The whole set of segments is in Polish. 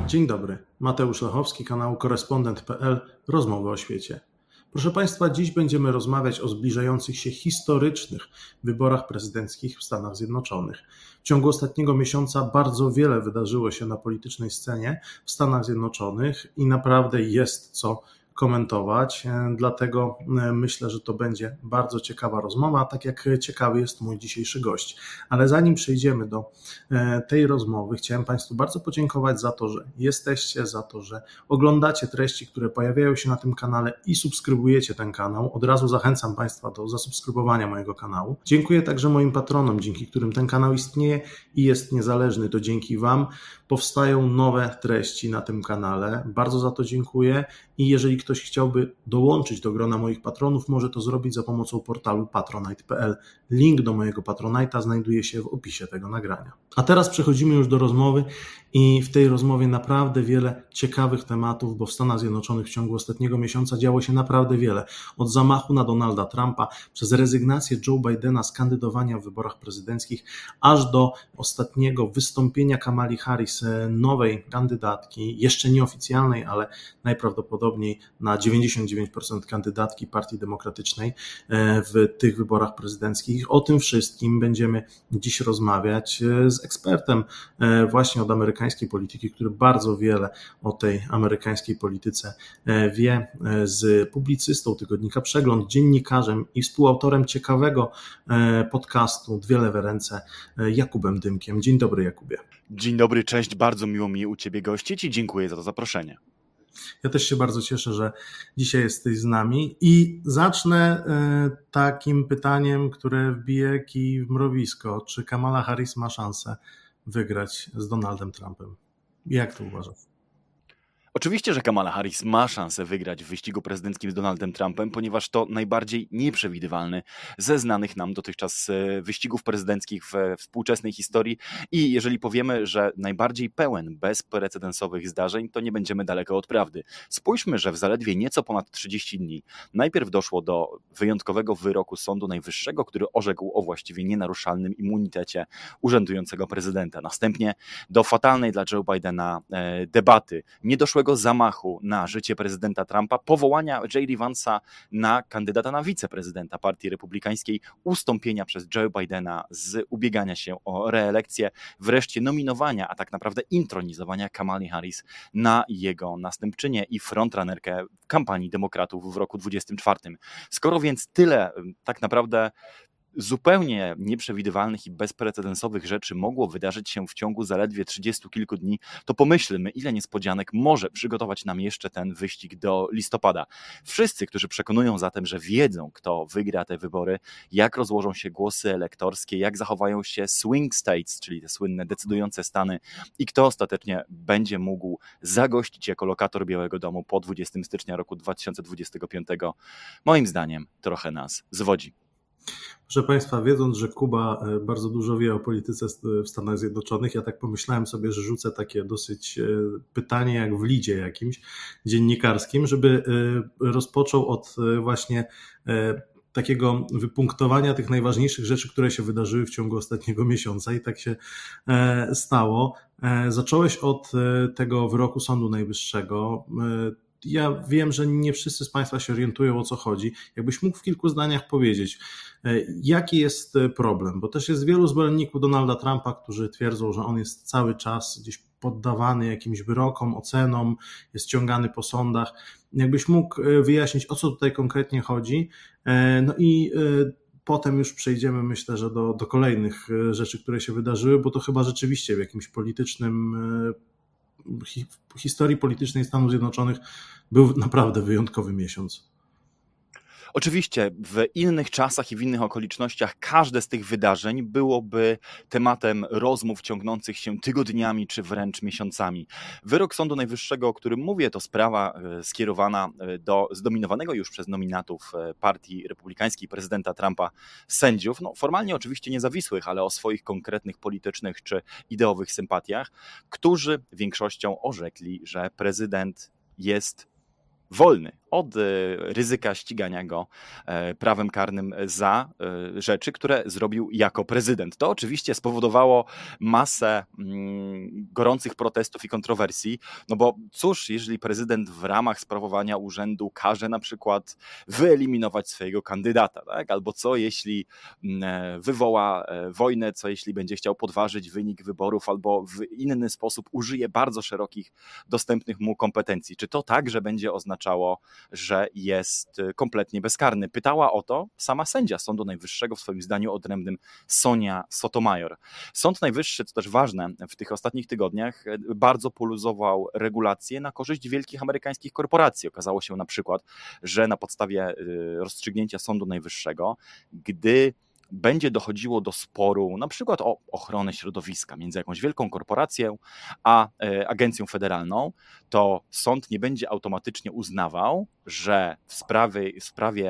Dzień dobry, Mateusz Lachowski, kanału Korespondent.pl, rozmowy o świecie. Proszę Państwa, dziś będziemy rozmawiać o zbliżających się historycznych wyborach prezydenckich w Stanach Zjednoczonych. W ciągu ostatniego miesiąca bardzo wiele wydarzyło się na politycznej scenie w Stanach Zjednoczonych i naprawdę jest co komentować, dlatego myślę, że to będzie bardzo ciekawa rozmowa, tak jak ciekawy jest mój dzisiejszy gość. Ale zanim przejdziemy do tej rozmowy, chciałem Państwu bardzo podziękować za to, że jesteście, za to, że oglądacie treści, które pojawiają się na tym kanale i subskrybujecie ten kanał. Od razu zachęcam Państwa do zasubskrybowania mojego kanału. Dziękuję także moim patronom, dzięki którym ten kanał istnieje i jest niezależny. To dzięki Wam powstają nowe treści na tym kanale. Bardzo za to dziękuję i jeżeli ktoś chciałby dołączyć do grona moich patronów, może to zrobić za pomocą portalu patronite.pl. Link do mojego Patronite'a znajduje się w opisie tego nagrania. A teraz przechodzimy już do rozmowy i w tej rozmowie naprawdę wiele ciekawych tematów, bo w Stanach Zjednoczonych w ciągu ostatniego miesiąca działo się naprawdę wiele. Od zamachu na Donalda Trumpa, przez rezygnację Joe Bidena z kandydowania w wyborach prezydenckich, aż do ostatniego wystąpienia Kamali Harris, nowej kandydatki, jeszcze nieoficjalnej, ale najprawdopodobniej na 99% kandydatki Partii Demokratycznej w tych wyborach prezydenckich. O tym wszystkim będziemy dziś rozmawiać z ekspertem właśnie od amerykańskiej polityki, który bardzo wiele o tej amerykańskiej polityce wie, z publicystą tygodnika Przegląd, dziennikarzem i współautorem ciekawego podcastu Dwie lewe ręce, Jakubem Dymkiem. Dzień dobry, Jakubie. Dzień dobry, cześć, bardzo miło mi u Ciebie gościć i dziękuję za to zaproszenie. Ja też się bardzo cieszę, że dzisiaj jesteś z nami i zacznę takim pytaniem, które wbije kij w mrowisko. Czy Kamala Harris ma szansę wygrać z Donaldem Trumpem? Jak to uważasz? Oczywiście, że Kamala Harris ma szansę wygrać w wyścigu prezydenckim z Donaldem Trumpem, ponieważ to najbardziej nieprzewidywalny ze znanych nam dotychczas wyścigów prezydenckich we współczesnej historii i jeżeli powiemy, że najbardziej pełen bezprecedensowych zdarzeń, to nie będziemy daleko od prawdy. Spójrzmy, że w zaledwie nieco ponad 30 dni najpierw doszło do wyjątkowego wyroku Sądu Najwyższego, który orzekł o właściwie nienaruszalnym immunitecie urzędującego prezydenta. Następnie do fatalnej dla Joe Bidena debaty, niedoszłego zamachu na życie prezydenta Trumpa, powołania J.D. Vance'a na kandydata na wiceprezydenta Partii Republikańskiej, ustąpienia przez Joe Bidena z ubiegania się o reelekcję, wreszcie nominowania, a tak naprawdę intronizowania Kamali Harris na jego następczynię i frontrunnerkę kampanii demokratów w roku 2024. Skoro więc tyle tak naprawdę zupełnie nieprzewidywalnych i bezprecedensowych rzeczy mogło wydarzyć się w ciągu zaledwie 30 kilku dni, to pomyślmy, ile niespodzianek może przygotować nam jeszcze ten wyścig do listopada. Wszyscy, którzy przekonują zatem, że wiedzą, kto wygra te wybory, jak rozłożą się głosy elektorskie, jak zachowają się swing states, czyli te słynne decydujące stany i kto ostatecznie będzie mógł zagościć jako lokator Białego Domu po 20 stycznia roku 2025, moim zdaniem trochę nas zwodzi. Proszę Państwa, wiedząc, że Kuba bardzo dużo wie o polityce w Stanach Zjednoczonych, ja tak pomyślałem sobie, że rzucę takie dosyć pytanie jak w lidzie jakimś dziennikarskim, żeby rozpoczął od właśnie takiego wypunktowania tych najważniejszych rzeczy, które się wydarzyły w ciągu ostatniego miesiąca i tak się stało. Zacząłeś od tego wyroku Sądu Najwyższego. Ja wiem, że nie wszyscy z Państwa się orientują, o co chodzi. Jakbyś mógł w kilku zdaniach powiedzieć, jaki jest problem? Bo też jest wielu zwolenników Donalda Trumpa, którzy twierdzą, że on jest cały czas gdzieś poddawany jakimś wyrokom, ocenom, jest ciągany po sądach. Jakbyś mógł wyjaśnić, o co tutaj konkretnie chodzi? No i potem już przejdziemy, myślę, że do kolejnych rzeczy, które się wydarzyły, bo to chyba rzeczywiście w jakimś historii politycznej Stanów Zjednoczonych był naprawdę wyjątkowy miesiąc. Oczywiście w innych czasach i w innych okolicznościach każde z tych wydarzeń byłoby tematem rozmów ciągnących się tygodniami czy wręcz miesiącami. Wyrok Sądu Najwyższego, o którym mówię, to sprawa skierowana do zdominowanego już przez nominatów Partii Republikańskiej prezydenta Trumpa sędziów, no formalnie oczywiście niezawisłych, ale o swoich konkretnych politycznych czy ideowych sympatiach, którzy większością orzekli, że prezydent jest wolny od ryzyka ścigania go prawem karnym za rzeczy, które zrobił jako prezydent. To oczywiście spowodowało masę gorących protestów i kontrowersji, no bo cóż, jeżeli prezydent w ramach sprawowania urzędu każe na przykład wyeliminować swojego kandydata, tak? Albo co jeśli wywoła wojnę, co jeśli będzie chciał podważyć wynik wyborów, albo w inny sposób użyje bardzo szerokich, dostępnych mu kompetencji. Czy to także będzie oznaczało, że jest kompletnie bezkarny? Pytała o to sama sędzia Sądu Najwyższego w swoim zdaniu odrębnym Sonia Sotomayor. Sąd Najwyższy, co też ważne, w tych ostatnich tygodniach bardzo poluzował regulacje na korzyść wielkich amerykańskich korporacji. Okazało się na przykład, że na podstawie rozstrzygnięcia Sądu Najwyższego, gdy będzie dochodziło do sporu na przykład o ochronę środowiska między jakąś wielką korporacją a agencją federalną, to sąd nie będzie automatycznie uznawał, że w sprawie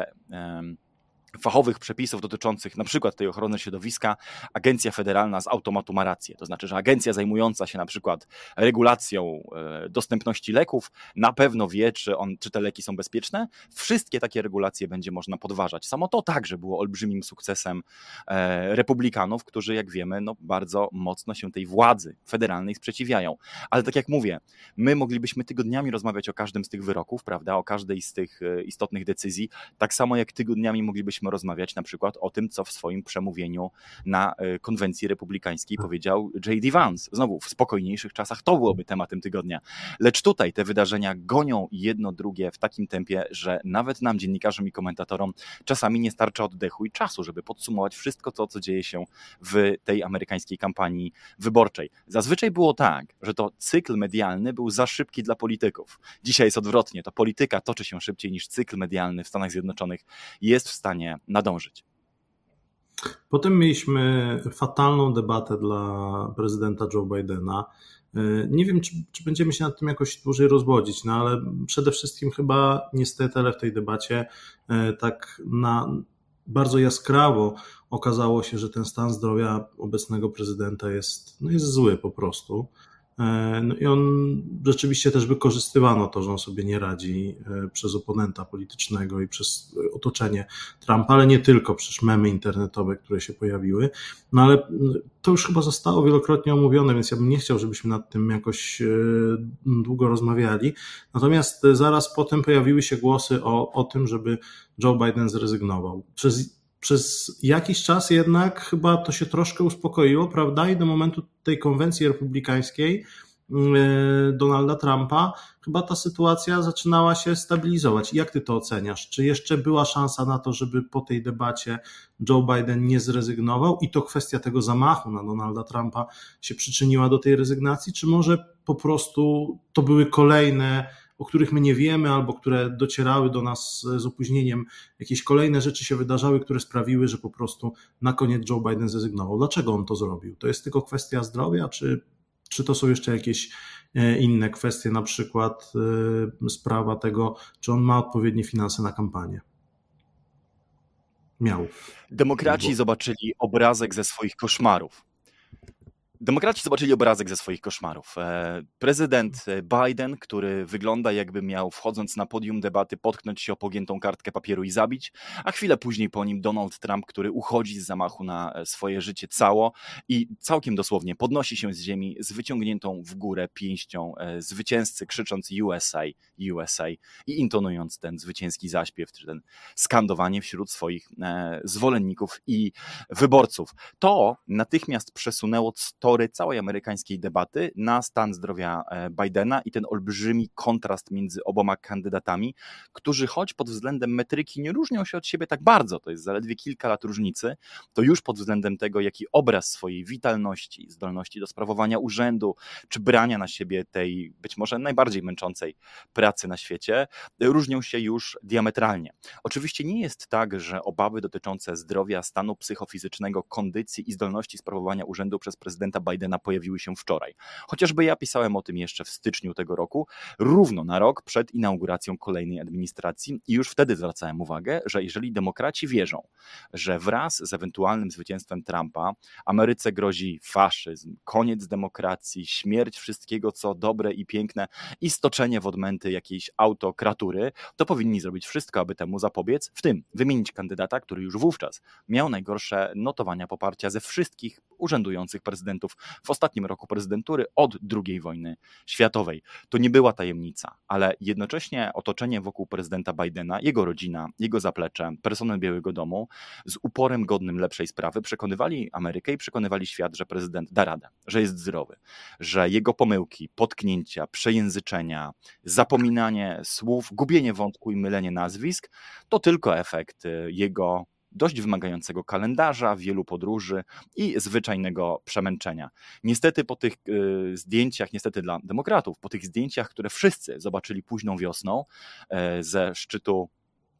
fachowych przepisów dotyczących na przykład tej ochrony środowiska agencja federalna z automatu ma rację. To znaczy, że agencja zajmująca się na przykład regulacją dostępności leków na pewno wie, czy te leki są bezpieczne. Wszystkie takie regulacje będzie można podważać. Samo to także było olbrzymim sukcesem republikanów, którzy, jak wiemy, no bardzo mocno się tej władzy federalnej sprzeciwiają. Ale tak jak mówię, my moglibyśmy tygodniami rozmawiać o każdym z tych wyroków, prawda, o każdej z tych istotnych decyzji, tak samo jak tygodniami moglibyśmy rozmawiać na przykład o tym, co w swoim przemówieniu na konwencji republikańskiej powiedział J.D. Vance. Znowu, w spokojniejszych czasach to byłoby tematem tygodnia. Lecz tutaj te wydarzenia gonią jedno drugie w takim tempie, że nawet nam, dziennikarzom i komentatorom, czasami nie starcza oddechu i czasu, żeby podsumować wszystko to, co dzieje się w tej amerykańskiej kampanii wyborczej. Zazwyczaj było tak, że to cykl medialny był za szybki dla polityków. Dzisiaj jest odwrotnie. To polityka toczy się szybciej niż cykl medialny w Stanach Zjednoczonych jest w stanie nadążyć. Potem mieliśmy fatalną debatę dla prezydenta Joe Bidena. Nie wiem, czy będziemy się nad tym jakoś dłużej rozwodzić, no ale przede wszystkim chyba niestety, ale w tej debacie tak bardzo jaskrawo okazało się, że ten stan zdrowia obecnego prezydenta jest zły po prostu. No i on rzeczywiście też wykorzystywano to, że on sobie nie radzi przez oponenta politycznego i przez otoczenie Trumpa, ale nie tylko, przecież memy internetowe, które się pojawiły. No ale to już chyba zostało wielokrotnie omówione, więc ja bym nie chciał, żebyśmy nad tym jakoś długo rozmawiali. Natomiast zaraz potem pojawiły się głosy o tym, żeby Joe Biden zrezygnował. Przez jakiś czas jednak chyba to się troszkę uspokoiło, prawda? I do momentu tej konwencji republikańskiej Donalda Trumpa chyba ta sytuacja zaczynała się stabilizować. Jak ty to oceniasz? Czy jeszcze była szansa na to, żeby po tej debacie Joe Biden nie zrezygnował i to kwestia tego zamachu na Donalda Trumpa się przyczyniła do tej rezygnacji? Czy może po prostu to były kolejne, o których my nie wiemy, albo które docierały do nas z opóźnieniem, jakieś kolejne rzeczy się wydarzały, które sprawiły, że po prostu na koniec Joe Biden zrezygnował. Dlaczego on to zrobił? To jest tylko kwestia zdrowia, czy to są jeszcze jakieś inne kwestie, na przykład sprawa tego, czy on ma odpowiednie finanse na kampanię? Miał. Demokraci zobaczyli obrazek ze swoich koszmarów. Prezydent Biden, który wygląda, jakby miał, wchodząc na podium debaty, potknąć się o pogiętą kartkę papieru i zabić, a chwilę później po nim Donald Trump, który uchodzi z zamachu na swoje życie cało i całkiem dosłownie podnosi się z ziemi z wyciągniętą w górę pięścią zwycięzcy, krzycząc USA, USA i intonując ten zwycięski zaśpiew, czy ten skandowanie wśród swoich zwolenników i wyborców. To natychmiast przesunęło tory całej amerykańskiej debaty na stan zdrowia Bidena i ten olbrzymi kontrast między oboma kandydatami, którzy choć pod względem metryki nie różnią się od siebie tak bardzo, to jest zaledwie kilka lat różnicy, to już pod względem tego, jaki obraz swojej witalności, zdolności do sprawowania urzędu, czy brania na siebie tej być może najbardziej męczącej pracy na świecie, różnią się już diametralnie. Oczywiście nie jest tak, że obawy dotyczące zdrowia, stanu psychofizycznego, kondycji i zdolności sprawowania urzędu przez prezydenta prezydenta Bidena pojawiły się wczoraj. Chociażby ja pisałem o tym jeszcze w styczniu tego roku, równo na rok przed inauguracją kolejnej administracji i już wtedy zwracałem uwagę, że jeżeli demokraci wierzą, że wraz z ewentualnym zwycięstwem Trumpa Ameryce grozi faszyzm, koniec demokracji, śmierć wszystkiego, co dobre i piękne i stoczenie w odmęty jakiejś autokratury, to powinni zrobić wszystko, aby temu zapobiec, w tym wymienić kandydata, który już wówczas miał najgorsze notowania poparcia ze wszystkich urzędujących prezydentów w ostatnim roku prezydentury od II wojny światowej. To nie była tajemnica, ale jednocześnie otoczenie wokół prezydenta Bidena, jego rodzina, jego zaplecze, personel Białego Domu z uporem godnym lepszej sprawy przekonywali Amerykę i przekonywali świat, że prezydent da radę, że jest zdrowy, że jego pomyłki, potknięcia, przejęzyczenia, zapominanie słów, gubienie wątku i mylenie nazwisk to tylko efekt jego dość wymagającego kalendarza, wielu podróży i zwyczajnego przemęczenia. Niestety po tych zdjęciach, niestety dla demokratów, po tych zdjęciach, które wszyscy zobaczyli późną wiosną ze szczytu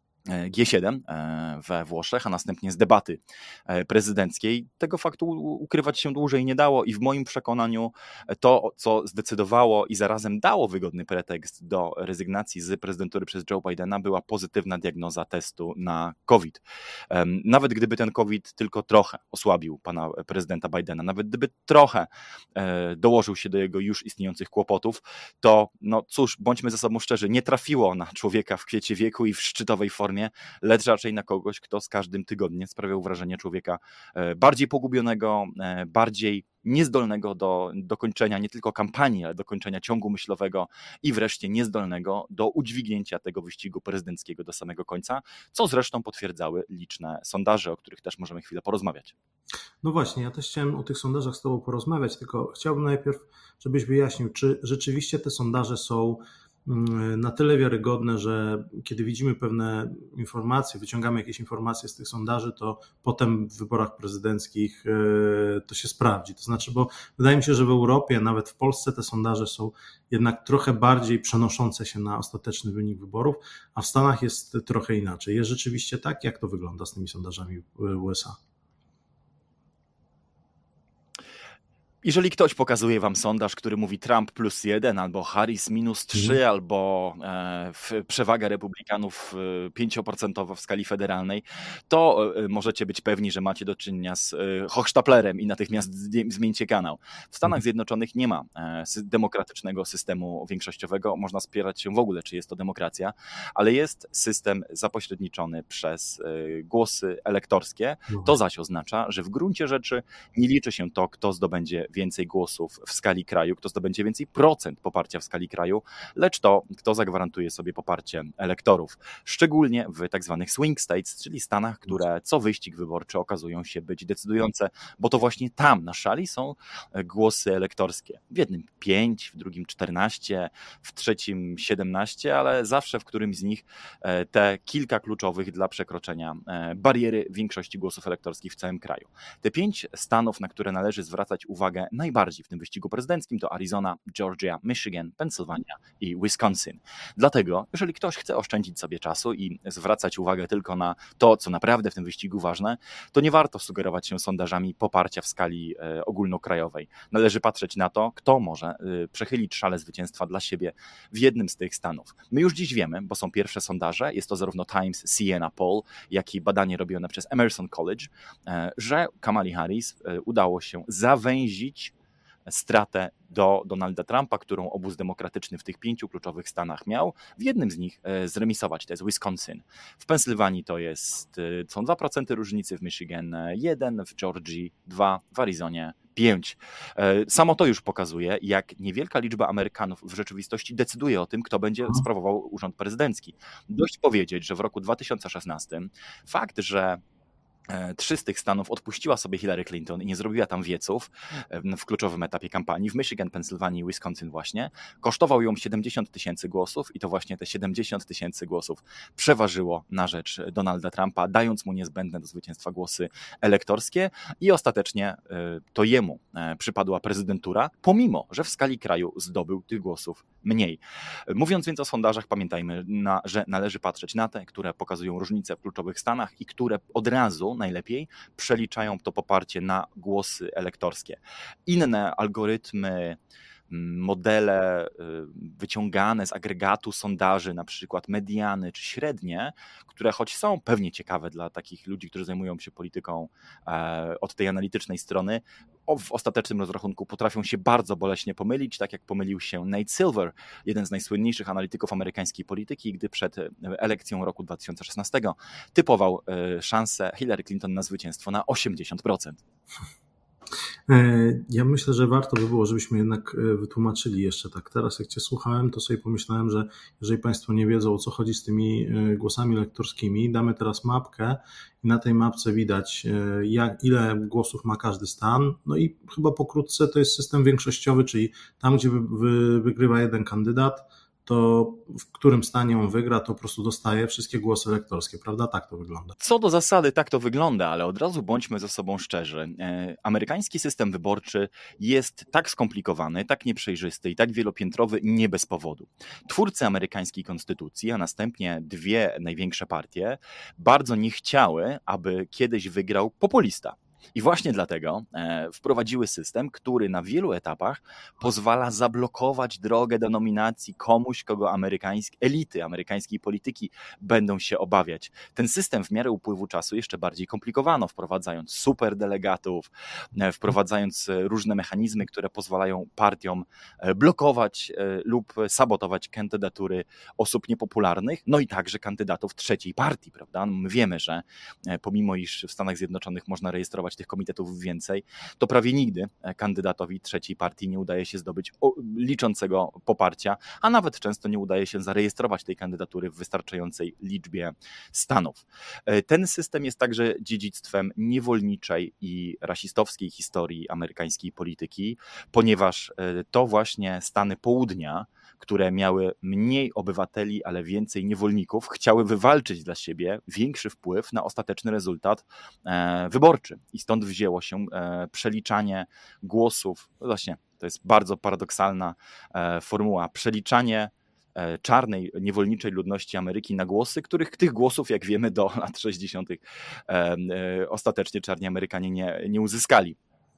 G7 we Włoszech, a następnie z debaty prezydenckiej. Tego faktu ukrywać się dłużej nie dało i w moim przekonaniu to, co zdecydowało i zarazem dało wygodny pretekst do rezygnacji z prezydentury przez Joe Bidena, była pozytywna diagnoza testu na COVID. Nawet gdyby ten COVID tylko trochę osłabił pana prezydenta Bidena, nawet gdyby trochę dołożył się do jego już istniejących kłopotów, to no cóż, bądźmy ze sobą szczerzy, nie trafiło na człowieka w kwiecie wieku i w szczytowej formie, lecz raczej na kogoś, kto z każdym tygodniem sprawiał wrażenie człowieka bardziej pogubionego, bardziej niezdolnego do dokończenia nie tylko kampanii, ale dokończenia ciągu myślowego i wreszcie niezdolnego do udźwignięcia tego wyścigu prezydenckiego do samego końca, co zresztą potwierdzały liczne sondaże, o których też możemy chwilę porozmawiać. No właśnie, ja też chciałem o tych sondażach z Tobą porozmawiać, tylko chciałbym najpierw, żebyś wyjaśnił, czy rzeczywiście te sondaże są na tyle wiarygodne, że kiedy widzimy pewne informacje, wyciągamy jakieś informacje z tych sondaży, to potem w wyborach prezydenckich to się sprawdzi. To znaczy, bo wydaje mi się, że w Europie, nawet w Polsce te sondaże są jednak trochę bardziej przenoszące się na ostateczny wynik wyborów, a w Stanach jest trochę inaczej. Jest rzeczywiście tak? Jak to wygląda z tymi sondażami w USA? Jeżeli ktoś pokazuje wam sondaż, który mówi Trump +1, albo Harris -3, albo przewaga republikanów 5% w skali federalnej, to możecie być pewni, że macie do czynienia z hochsztaplerem i natychmiast zmieńcie kanał. W Stanach Zjednoczonych nie ma demokratycznego systemu większościowego, można spierać się w ogóle, czy jest to demokracja, ale jest system zapośredniczony przez głosy elektorskie. To zaś oznacza, że w gruncie rzeczy nie liczy się to, kto zdobędzie więcej głosów w skali kraju, kto zdobędzie więcej procent poparcia w skali kraju, lecz to, kto zagwarantuje sobie poparcie elektorów. Szczególnie w tak zwanych swing states, czyli stanach, które co wyścig wyborczy okazują się być decydujące, bo to właśnie tam na szali są głosy elektorskie. W jednym 5, w drugim 14, w trzecim 17, ale zawsze w którymś z nich te kilka kluczowych dla przekroczenia bariery większości głosów elektorskich w całym kraju. Te 5 stanów, na które należy zwracać uwagę najbardziej w tym wyścigu prezydenckim, to Arizona, Georgia, Michigan, Pensylwania i Wisconsin. Dlatego, jeżeli ktoś chce oszczędzić sobie czasu i zwracać uwagę tylko na to, co naprawdę w tym wyścigu ważne, to nie warto sugerować się sondażami poparcia w skali ogólnokrajowej. Należy patrzeć na to, kto może przechylić szale zwycięstwa dla siebie w jednym z tych stanów. My już dziś wiemy, bo są pierwsze sondaże, jest to zarówno Times, Siena Poll, jak i badanie robione przez Emerson College, że Kamali Harris udało się zawęzić stratę do Donalda Trumpa, którą obóz demokratyczny w tych 5 kluczowych stanach miał, w jednym z nich zremisować, to jest Wisconsin. W Pensylwanii są 2% różnicy, w Michigan 1, w Georgii 2, w Arizonie 5. Samo to już pokazuje, jak niewielka liczba Amerykanów w rzeczywistości decyduje o tym, kto będzie sprawował urząd prezydencki. Dość powiedzieć, że w roku 2016 fakt, że 3 z tych stanów odpuściła sobie Hillary Clinton i nie zrobiła tam wieców w kluczowym etapie kampanii, w Michigan, Pensylwanii i Wisconsin właśnie, kosztował ją 70 000 głosów i to właśnie te 70 000 głosów przeważyło na rzecz Donalda Trumpa, dając mu niezbędne do zwycięstwa głosy elektorskie i ostatecznie to jemu przypadła prezydentura, pomimo że w skali kraju zdobył tych głosów mniej. Mówiąc więc o sondażach, pamiętajmy, że należy patrzeć na te, które pokazują różnice w kluczowych stanach i które od razu najlepiej przeliczają to poparcie na głosy elektorskie. Inne algorytmy, modele wyciągane z agregatu sondaży, na przykład mediany czy średnie, które choć są pewnie ciekawe dla takich ludzi, którzy zajmują się polityką od tej analitycznej strony, w ostatecznym rozrachunku potrafią się bardzo boleśnie pomylić, tak jak pomylił się Nate Silver, jeden z najsłynniejszych analityków amerykańskiej polityki, gdy przed elekcją roku 2016 typował szansę Hillary Clinton na zwycięstwo na 80%. Ja myślę, że warto by było, żebyśmy jednak wytłumaczyli jeszcze tak. Teraz jak Cię słuchałem, to sobie pomyślałem, że jeżeli Państwo nie wiedzą, o co chodzi z tymi głosami lektorskimi, damy teraz mapkę i na tej mapce widać, ile głosów ma każdy stan. No i chyba pokrótce to jest system większościowy, czyli tam, gdzie wygrywa jeden kandydat, to w którym stanie on wygra, to po prostu dostaje wszystkie głosy elektorskie, prawda? Tak to wygląda. Co do zasady tak to wygląda, ale od razu bądźmy ze sobą szczerzy. Amerykański system wyborczy jest tak skomplikowany, tak nieprzejrzysty i tak wielopiętrowy nie bez powodu. Twórcy amerykańskiej konstytucji, a następnie dwie największe partie, bardzo nie chciały, aby kiedyś wygrał populista. I właśnie dlatego wprowadziły system, który na wielu etapach pozwala zablokować drogę do nominacji komuś, kogo elity amerykańskiej polityki będą się obawiać. Ten system w miarę upływu czasu jeszcze bardziej komplikowano, wprowadzając superdelegatów, wprowadzając różne mechanizmy, które pozwalają partiom blokować lub sabotować kandydatury osób niepopularnych, no i także kandydatów trzeciej partii, prawda? My wiemy, że pomimo iż w Stanach Zjednoczonych można rejestrować tych komitetów więcej, to prawie nigdy kandydatowi trzeciej partii nie udaje się zdobyć liczącego poparcia, a nawet często nie udaje się zarejestrować tej kandydatury w wystarczającej liczbie stanów. Ten system jest także dziedzictwem niewolniczej i rasistowskiej historii amerykańskiej polityki, ponieważ to właśnie Stany Południa, które miały mniej obywateli, ale więcej niewolników, chciały wywalczyć dla siebie większy wpływ na ostateczny rezultat wyborczy. I stąd wzięło się przeliczanie głosów, właśnie to jest bardzo paradoksalna formuła, przeliczanie czarnej, niewolniczej ludności Ameryki na głosy, których tych głosów, jak wiemy, do lat 60. Ostatecznie czarni Amerykanie nie uzyskali.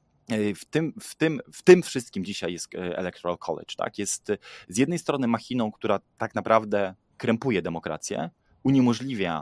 W tym wszystkim dzisiaj jest Electoral College. Tak? Jest z jednej strony machiną, która tak naprawdę krępuje demokrację, uniemożliwia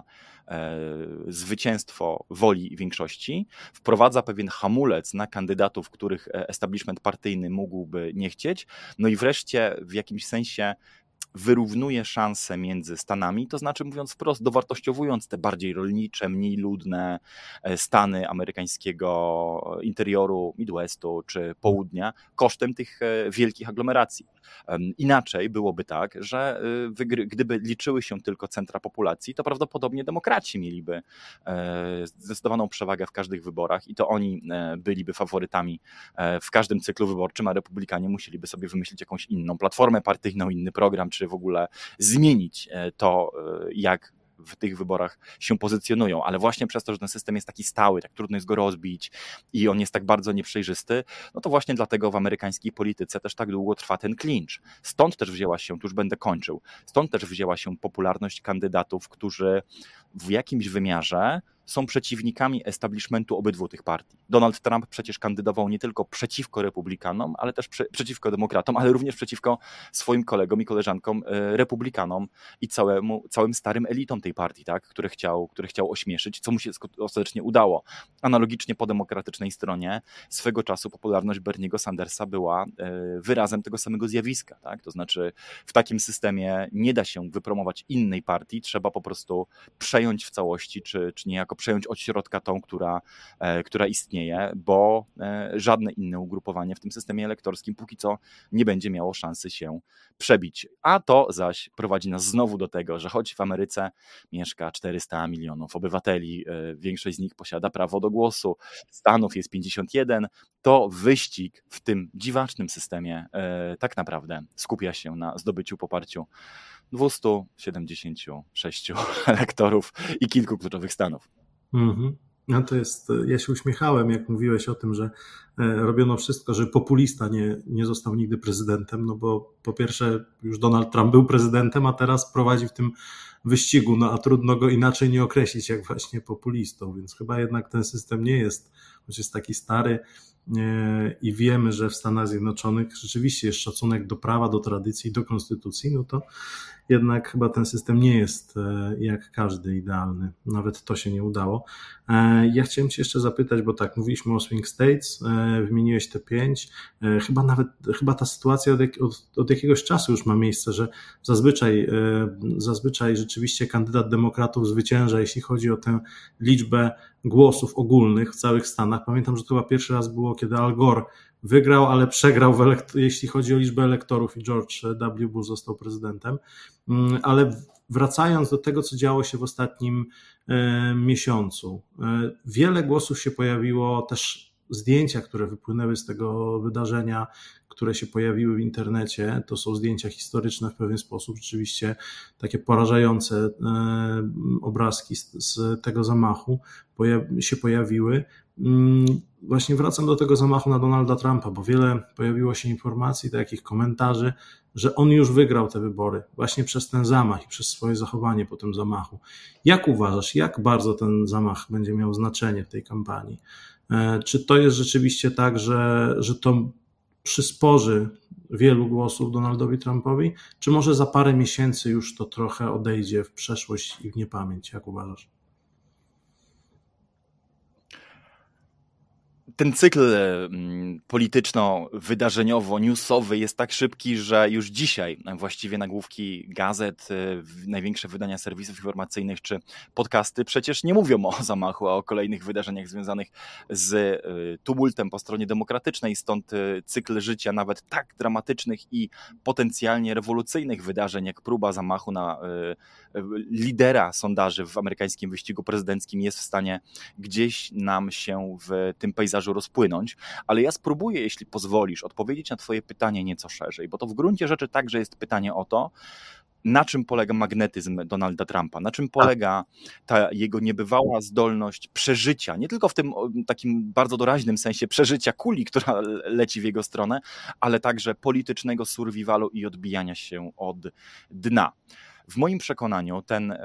zwycięstwo woli większości, wprowadza pewien hamulec na kandydatów, których establishment partyjny mógłby nie chcieć, no i wreszcie w jakimś sensie wyrównuje szanse między stanami, to znaczy mówiąc wprost, dowartościowując te bardziej rolnicze, mniej ludne stany amerykańskiego interioru, Midwestu czy południa kosztem tych wielkich aglomeracji. Inaczej byłoby tak, że gdyby liczyły się tylko centra populacji, to prawdopodobnie demokraci mieliby zdecydowaną przewagę w każdych wyborach i to oni byliby faworytami w każdym cyklu wyborczym, a republikanie musieliby sobie wymyślić jakąś inną platformę partyjną, inny program, czy w ogóle zmienić to, jak w tych wyborach się pozycjonują, ale właśnie przez to, że ten system jest taki stały, tak trudno jest go rozbić i on jest tak bardzo nieprzejrzysty, no to właśnie dlatego w amerykańskiej polityce też tak długo trwa ten clinch. Stąd też wzięła się, tu już będę kończył, stąd też wzięła się popularność kandydatów, którzy w jakimś wymiarze są przeciwnikami establishmentu obydwu tych partii. Donald Trump przecież kandydował nie tylko przeciwko republikanom, ale też przeciwko demokratom, ale również przeciwko swoim kolegom i koleżankom republikanom i całym starym elitom tej partii, tak, które chciał ośmieszyć, co mu się ostatecznie udało. Analogicznie po demokratycznej stronie swego czasu popularność Berniego Sandersa była wyrazem tego samego zjawiska. Tak? To znaczy w takim systemie nie da się wypromować innej partii, trzeba po prostu przejąć w całości, czy niejako przejąć od środka tą, która istnieje, bo żadne inne ugrupowanie w tym systemie elektorskim póki co nie będzie miało szansy się przebić. A to zaś prowadzi nas znowu do tego, że choć w Ameryce mieszka 400 milionów obywateli, większość z nich posiada prawo do głosu, stanów jest 51, to wyścig w tym dziwacznym systemie tak naprawdę skupia się na zdobyciu poparciu 276 elektorów i kilku kluczowych stanów. No to jest, ja się uśmiechałem, jak mówiłeś o tym, że robiono wszystko, żeby populista nie został nigdy prezydentem, no bo po pierwsze już Donald Trump był prezydentem, a teraz prowadzi w tym wyścigu, no a trudno go inaczej nie określić jak właśnie populistą, więc chyba jednak ten system nie jest, choć jest taki stary i wiemy, że w Stanach Zjednoczonych rzeczywiście jest szacunek do prawa, do tradycji, do konstytucji, no to jednak chyba ten system nie jest jak każdy idealny. Nawet to się nie udało. Ja chciałem Cię jeszcze zapytać, bo tak, mówiliśmy o swing states, wymieniłeś te 5. Chyba ta sytuacja od jakiegoś czasu już ma miejsce, że zazwyczaj rzeczywiście kandydat demokratów zwycięża, jeśli chodzi o tę liczbę głosów ogólnych w całych Stanach. Pamiętam, że to chyba pierwszy raz było, kiedy Al Gore wygrał, ale przegrał, jeśli chodzi o liczbę elektorów i George W. Bush został prezydentem. Ale wracając do tego, co działo się w ostatnim miesiącu, wiele głosów się pojawiło, też zdjęcia, które wypłynęły z tego wydarzenia, które się pojawiły w internecie, to są zdjęcia historyczne w pewien sposób, rzeczywiście takie porażające obrazki z tego zamachu się pojawiły. Właśnie wracam do tego zamachu na Donalda Trumpa, bo wiele pojawiło się informacji, takich komentarzy, że on już wygrał te wybory właśnie przez ten zamach i przez swoje zachowanie po tym zamachu. Jak uważasz, jak bardzo ten zamach będzie miał znaczenie w tej kampanii? Czy to jest rzeczywiście tak, że to przysporzy wielu głosów Donaldowi Trumpowi, czy może za parę miesięcy już to trochę odejdzie w przeszłość i w niepamięć? Jak uważasz? Ten cykl polityczno-wydarzeniowo-newsowy jest tak szybki, że już dzisiaj właściwie nagłówki gazet, największe wydania serwisów informacyjnych czy podcasty przecież nie mówią o zamachu, a o kolejnych wydarzeniach związanych z tumultem po stronie demokratycznej, stąd cykl życia nawet tak dramatycznych i potencjalnie rewolucyjnych wydarzeń, jak próba zamachu na lidera sondaży w amerykańskim wyścigu prezydenckim jest w stanie gdzieś nam się w tym pejzażu rozpłynąć, ale ja spróbuję, jeśli pozwolisz, odpowiedzieć na twoje pytanie nieco szerzej, bo to w gruncie rzeczy także jest pytanie o to, na czym polega magnetyzm Donalda Trumpa, na czym polega ta jego niebywała zdolność przeżycia, nie tylko w tym takim bardzo doraźnym sensie przeżycia kuli, która leci w jego stronę, ale także politycznego survivalu i odbijania się od dna. W moim przekonaniu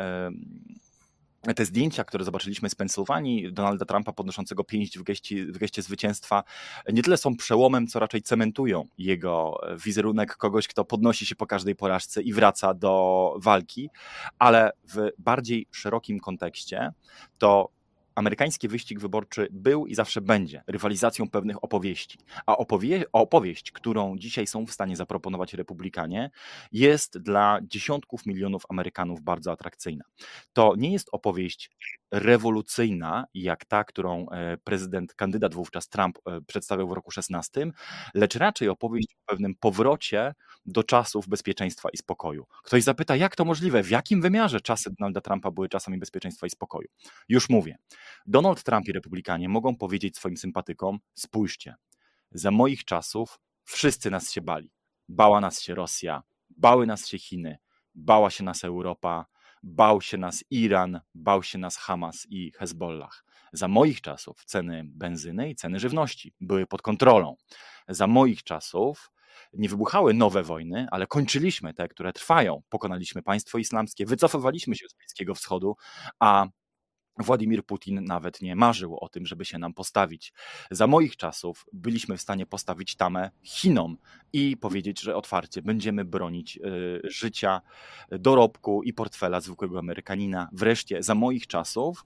te zdjęcia, które zobaczyliśmy z Pensylwanii, Donalda Trumpa podnoszącego pięść w geście zwycięstwa, nie tyle są przełomem, co raczej cementują jego wizerunek kogoś, kto podnosi się po każdej porażce i wraca do walki, ale w bardziej szerokim kontekście to amerykański wyścig wyborczy był i zawsze będzie rywalizacją pewnych opowieści, a opowieść, którą dzisiaj są w stanie zaproponować republikanie, jest dla dziesiątków milionów Amerykanów bardzo atrakcyjna. To nie jest opowieść rewolucyjna, jak ta, którą kandydat wówczas Trump przedstawiał w roku 2016, lecz raczej opowieść o pewnym powrocie do czasów bezpieczeństwa i spokoju. Ktoś zapyta, jak to możliwe, w jakim wymiarze czasy Donalda Trumpa były czasami bezpieczeństwa i spokoju? Już mówię. Donald Trump i republikanie mogą powiedzieć swoim sympatykom, spójrzcie, za moich czasów wszyscy nas się bali. Bała nas się Rosja, bały nas się Chiny, bała się nas Europa, bał się nas Iran, bał się nas Hamas i Hezbollah. Za moich czasów ceny benzyny i ceny żywności były pod kontrolą. Za moich czasów nie wybuchały nowe wojny, ale kończyliśmy te, które trwają. Pokonaliśmy państwo islamskie, wycofywaliśmy się z Bliskiego Wschodu, a Władimir Putin nawet nie marzył o tym, żeby się nam postawić. Za moich czasów byliśmy w stanie postawić tamę Chinom i powiedzieć, że otwarcie będziemy bronić życia, dorobku i portfela zwykłego Amerykanina. Wreszcie za moich czasów,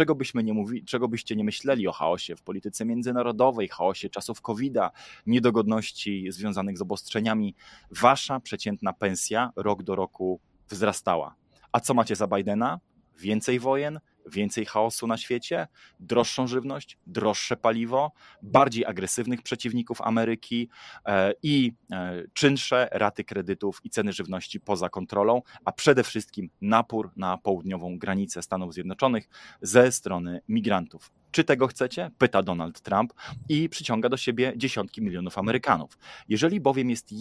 czego byście nie myśleli o chaosie w polityce międzynarodowej, chaosie czasów COVID-a, niedogodności związanych z obostrzeniami, wasza przeciętna pensja rok do roku wzrastała. A co macie za Bidena? Więcej wojen, więcej chaosu na świecie, droższą żywność, droższe paliwo, bardziej agresywnych przeciwników Ameryki i czynsze raty kredytów i ceny żywności poza kontrolą, a przede wszystkim napór na południową granicę Stanów Zjednoczonych ze strony migrantów. Czy tego chcecie? Pyta Donald Trump i przyciąga do siebie dziesiątki milionów Amerykanów. Jeżeli bowiem jest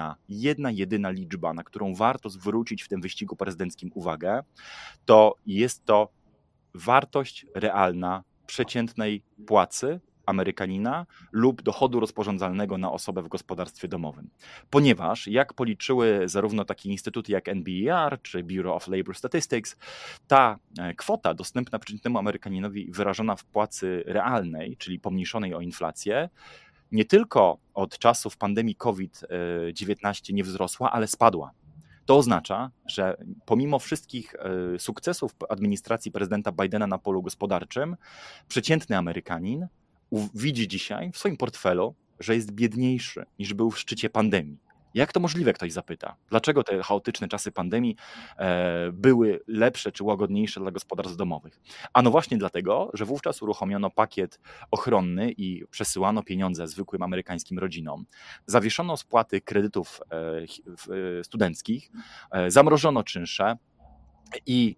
jedyna liczba, na którą warto zwrócić w tym wyścigu prezydenckim uwagę, to jest to wartość realna przeciętnej płacy Amerykanina lub dochodu rozporządzalnego na osobę w gospodarstwie domowym. Ponieważ, jak policzyły zarówno takie instytuty jak NBER czy Bureau of Labor Statistics, ta kwota dostępna przeciętnemu Amerykaninowi wyrażona w płacy realnej, czyli pomniejszonej o inflację, nie tylko od czasów pandemii COVID-19 nie wzrosła, ale spadła. To oznacza, że pomimo wszystkich sukcesów administracji prezydenta Bidena na polu gospodarczym, przeciętny Amerykanin widzi dzisiaj w swoim portfelu, że jest biedniejszy niż był w szczycie pandemii. Jak to możliwe, ktoś zapyta? Dlaczego te chaotyczne czasy pandemii były lepsze czy łagodniejsze dla gospodarstw domowych? Ano właśnie dlatego, że wówczas uruchomiono pakiet ochronny i przesyłano pieniądze zwykłym amerykańskim rodzinom. Zawieszono spłaty kredytów studenckich, zamrożono czynsze i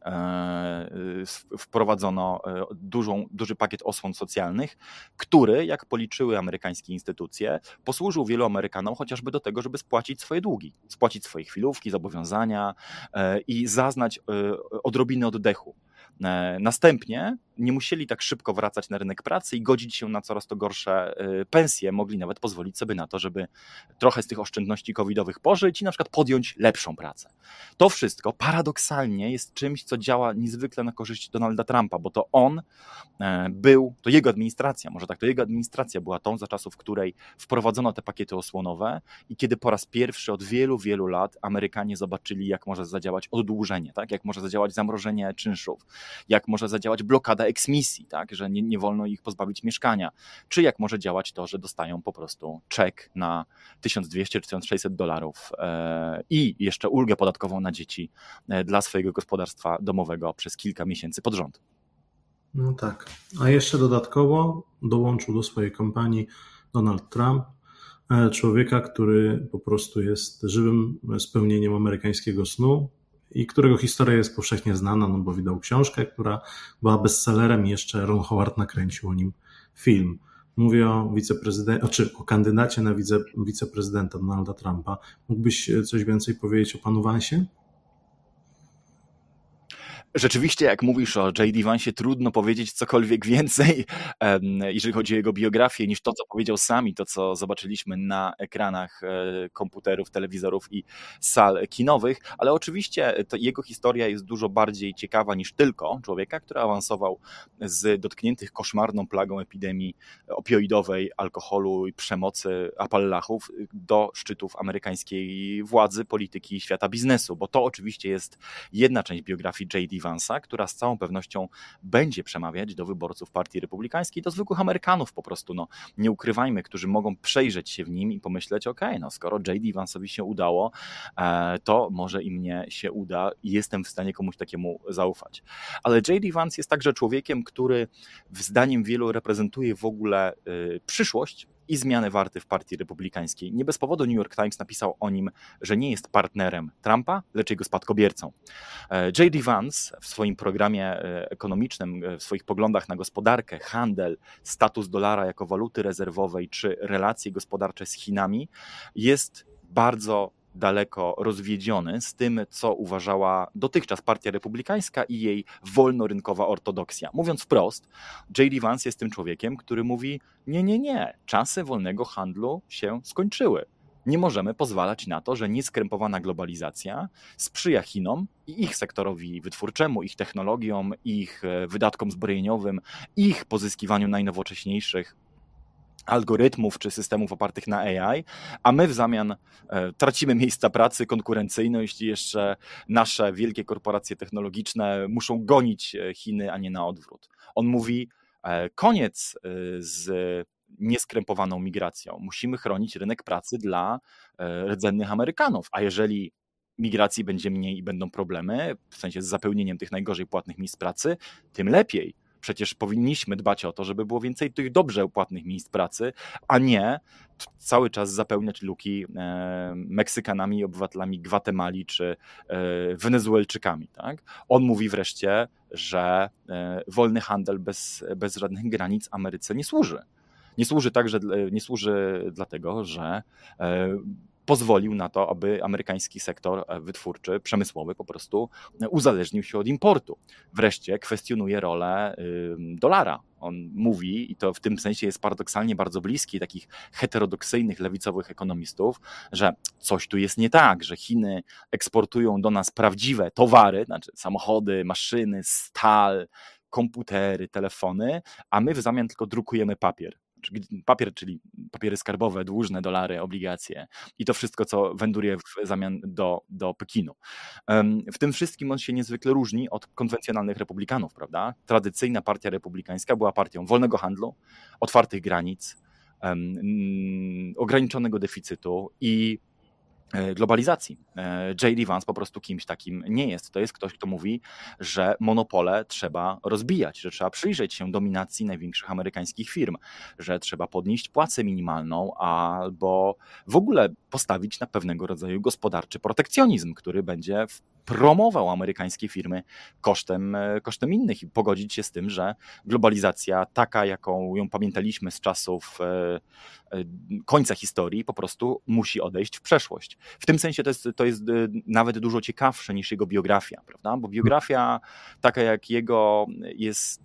wprowadzono duży pakiet osłon socjalnych, który, jak policzyły amerykańskie instytucje, posłużył wielu Amerykanom chociażby do tego, żeby spłacić swoje długi, spłacić swoje chwilówki, zobowiązania i zaznać odrobinę oddechu. Następnie nie musieli tak szybko wracać na rynek pracy i godzić się na coraz to gorsze pensje, mogli nawet pozwolić sobie na to, żeby trochę z tych oszczędności covidowych pożyć i na przykład podjąć lepszą pracę. To wszystko paradoksalnie jest czymś, co działa niezwykle na korzyść Donalda Trumpa, bo to on to jego administracja, może tak, to jego administracja była tą za czasów, w której wprowadzono te pakiety osłonowe i kiedy po raz pierwszy od wielu, wielu lat Amerykanie zobaczyli, jak może zadziałać oddłużenie, tak? Jak może zadziałać zamrożenie czynszów, jak może zadziałać blokada eksmisji, tak? Że nie wolno ich pozbawić mieszkania, czy jak może działać to, że dostają po prostu czek na 1200 czy $1600 i jeszcze ulgę podatkową na dzieci dla swojego gospodarstwa domowego przez kilka miesięcy pod rząd. No tak, a jeszcze dodatkowo dołączył do swojej kampanii Donald Trump, człowieka, który po prostu jest żywym spełnieniem amerykańskiego snu i którego historia jest powszechnie znana, no bo wydał książkę, która była bestsellerem i jeszcze Ron Howard nakręcił o nim film. Mówię o kandydacie na wiceprezydenta Donalda Trumpa. Mógłbyś coś więcej powiedzieć o panu Vansie? Rzeczywiście, jak mówisz o J.D. Vansie, trudno powiedzieć cokolwiek więcej, jeżeli chodzi o jego biografię, niż to, co powiedział sam i to, co zobaczyliśmy na ekranach komputerów, telewizorów i sal kinowych, ale oczywiście jego historia jest dużo bardziej ciekawa niż tylko człowieka, który awansował z dotkniętych koszmarną plagą epidemii opioidowej, alkoholu i przemocy Appalachów do szczytów amerykańskiej władzy, polityki i świata biznesu, bo to oczywiście jest jedna część biografii J.D. Vansa, która z całą pewnością będzie przemawiać do wyborców Partii Republikańskiej, do zwykłych Amerykanów po prostu, no nie ukrywajmy, którzy mogą przejrzeć się w nim i pomyśleć, no skoro J.D. Vansowi się udało, to może i mnie się uda i jestem w stanie komuś takiemu zaufać. Ale J.D. Vance jest także człowiekiem, który zdaniem wielu reprezentuje w ogóle przyszłość i zmianę warty w Partii Republikańskiej. Nie bez powodu New York Times napisał o nim, że nie jest partnerem Trumpa, lecz jego spadkobiercą. J.D. Vance w swoim programie ekonomicznym, w swoich poglądach na gospodarkę, handel, status dolara jako waluty rezerwowej czy relacje gospodarcze z Chinami jest bardzo daleko rozwiedziony z tym, co uważała dotychczas Partia Republikańska i jej wolnorynkowa ortodoksja. Mówiąc wprost, J.D. Vance jest tym człowiekiem, który mówi nie, czasy wolnego handlu się skończyły. Nie możemy pozwalać na to, że nieskrępowana globalizacja sprzyja Chinom i ich sektorowi wytwórczemu, ich technologiom, ich wydatkom zbrojeniowym, ich pozyskiwaniu najnowocześniejszych algorytmów czy systemów opartych na AI, a my w zamian tracimy miejsca pracy, konkurencyjność i jeszcze nasze wielkie korporacje technologiczne muszą gonić Chiny, a nie na odwrót. On mówi, koniec z nieskrępowaną migracją. Musimy chronić rynek pracy dla rdzennych Amerykanów, a jeżeli migracji będzie mniej i będą problemy, w sensie z zapełnieniem tych najgorzej płatnych miejsc pracy, tym lepiej. Przecież powinniśmy dbać o to, żeby było więcej tych dobrze płatnych miejsc pracy, a nie cały czas zapełniać luki Meksykanami i obywatelami Gwatemali czy Wenezuelczykami. Tak? On mówi wreszcie, że wolny handel bez żadnych granic Ameryce nie służy. Nie służy dlatego, że pozwolił na to, aby amerykański sektor wytwórczy, przemysłowy po prostu uzależnił się od importu. Wreszcie kwestionuje rolę dolara. On mówi, i to w tym sensie jest paradoksalnie bardzo bliski takich heterodoksyjnych, lewicowych ekonomistów, że coś tu jest nie tak, że Chiny eksportują do nas prawdziwe towary, znaczy samochody, maszyny, stal, komputery, telefony, a my w zamian tylko drukujemy papier. Papier, czyli papiery skarbowe, dłużne, dolary, obligacje i to wszystko, co wędruje w zamian do Pekinu. W tym wszystkim on się niezwykle różni od konwencjonalnych republikanów, prawda? Tradycyjna partia republikańska była partią wolnego handlu, otwartych granic, ograniczonego deficytu i globalizacji. J.D. Vance po prostu kimś takim nie jest. To jest ktoś, kto mówi, że monopole trzeba rozbijać, że trzeba przyjrzeć się dominacji największych amerykańskich firm, że trzeba podnieść płacę minimalną albo w ogóle postawić na pewnego rodzaju gospodarczy protekcjonizm, który będzie promował amerykańskie firmy kosztem innych i pogodzić się z tym, że globalizacja taka, jaką ją pamiętaliśmy z czasów końca historii, po prostu musi odejść w przeszłość. W tym sensie to jest nawet dużo ciekawsze niż jego biografia, prawda? Bo biografia taka jak jego jest...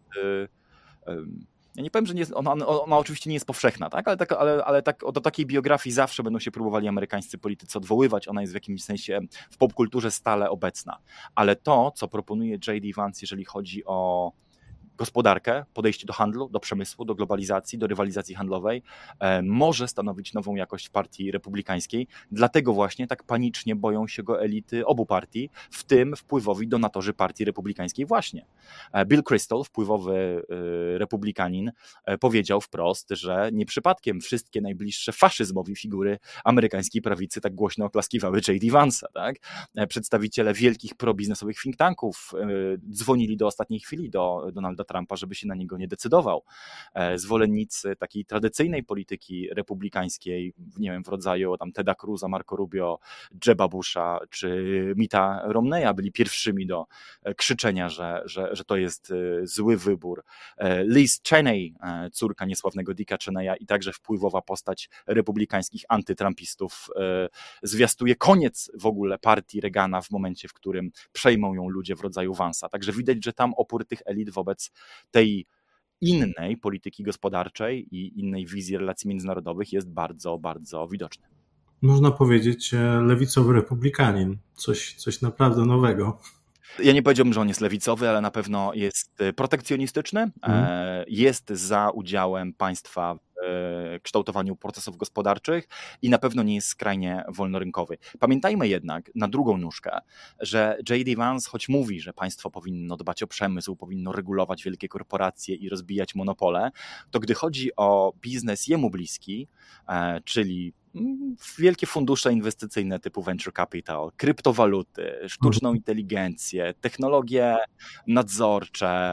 Ja nie powiem, że nie jest, ona oczywiście nie jest powszechna, tak? Ale do takiej biografii zawsze będą się próbowali amerykańscy politycy odwoływać. Ona jest w jakimś sensie w popkulturze stale obecna. Ale to, co proponuje J.D. Vance, jeżeli chodzi o gospodarkę, podejście do handlu, do przemysłu, do globalizacji, do rywalizacji handlowej, może stanowić nową jakość w partii republikańskiej. Dlatego właśnie tak panicznie boją się go elity obu partii, w tym wpływowi donatorzy partii republikańskiej właśnie. Bill Kristol, wpływowy republikanin, powiedział wprost, że nie przypadkiem wszystkie najbliższe faszyzmowi figury amerykańskiej prawicy tak głośno oklaskiwały J.D. Vance'a. Tak? Przedstawiciele wielkich probiznesowych think tanków dzwonili do ostatniej chwili do Donalda Trumpa, żeby się na niego nie decydował. Zwolennicy takiej tradycyjnej polityki republikańskiej, nie wiem, w rodzaju tam Teda Cruza, Marco Rubio, Jeba Busha czy Mitta Romneya byli pierwszymi do krzyczenia, że to jest zły wybór. Liz Cheney, córka niesławnego Dicka Cheneya i także wpływowa postać republikańskich antytrumpistów, zwiastuje koniec w ogóle partii Reagana w momencie, w którym przejmą ją ludzie w rodzaju Vance'a. Także widać, że tam opór tych elit wobec tej innej polityki gospodarczej i innej wizji relacji międzynarodowych jest bardzo, bardzo widoczny. Można powiedzieć lewicowy republikanin, coś naprawdę nowego. Ja nie powiedziałbym, że on jest lewicowy, ale na pewno jest protekcjonistyczny, jest za udziałem państwa w kształtowaniu procesów gospodarczych i na pewno nie jest skrajnie wolnorynkowy. Pamiętajmy jednak na drugą nóżkę, że J.D. Vance, choć mówi, że państwo powinno dbać o przemysł, powinno regulować wielkie korporacje i rozbijać monopole, to gdy chodzi o biznes jemu bliski, czyli wielkie fundusze inwestycyjne typu venture capital, kryptowaluty, sztuczną inteligencję, technologie nadzorcze,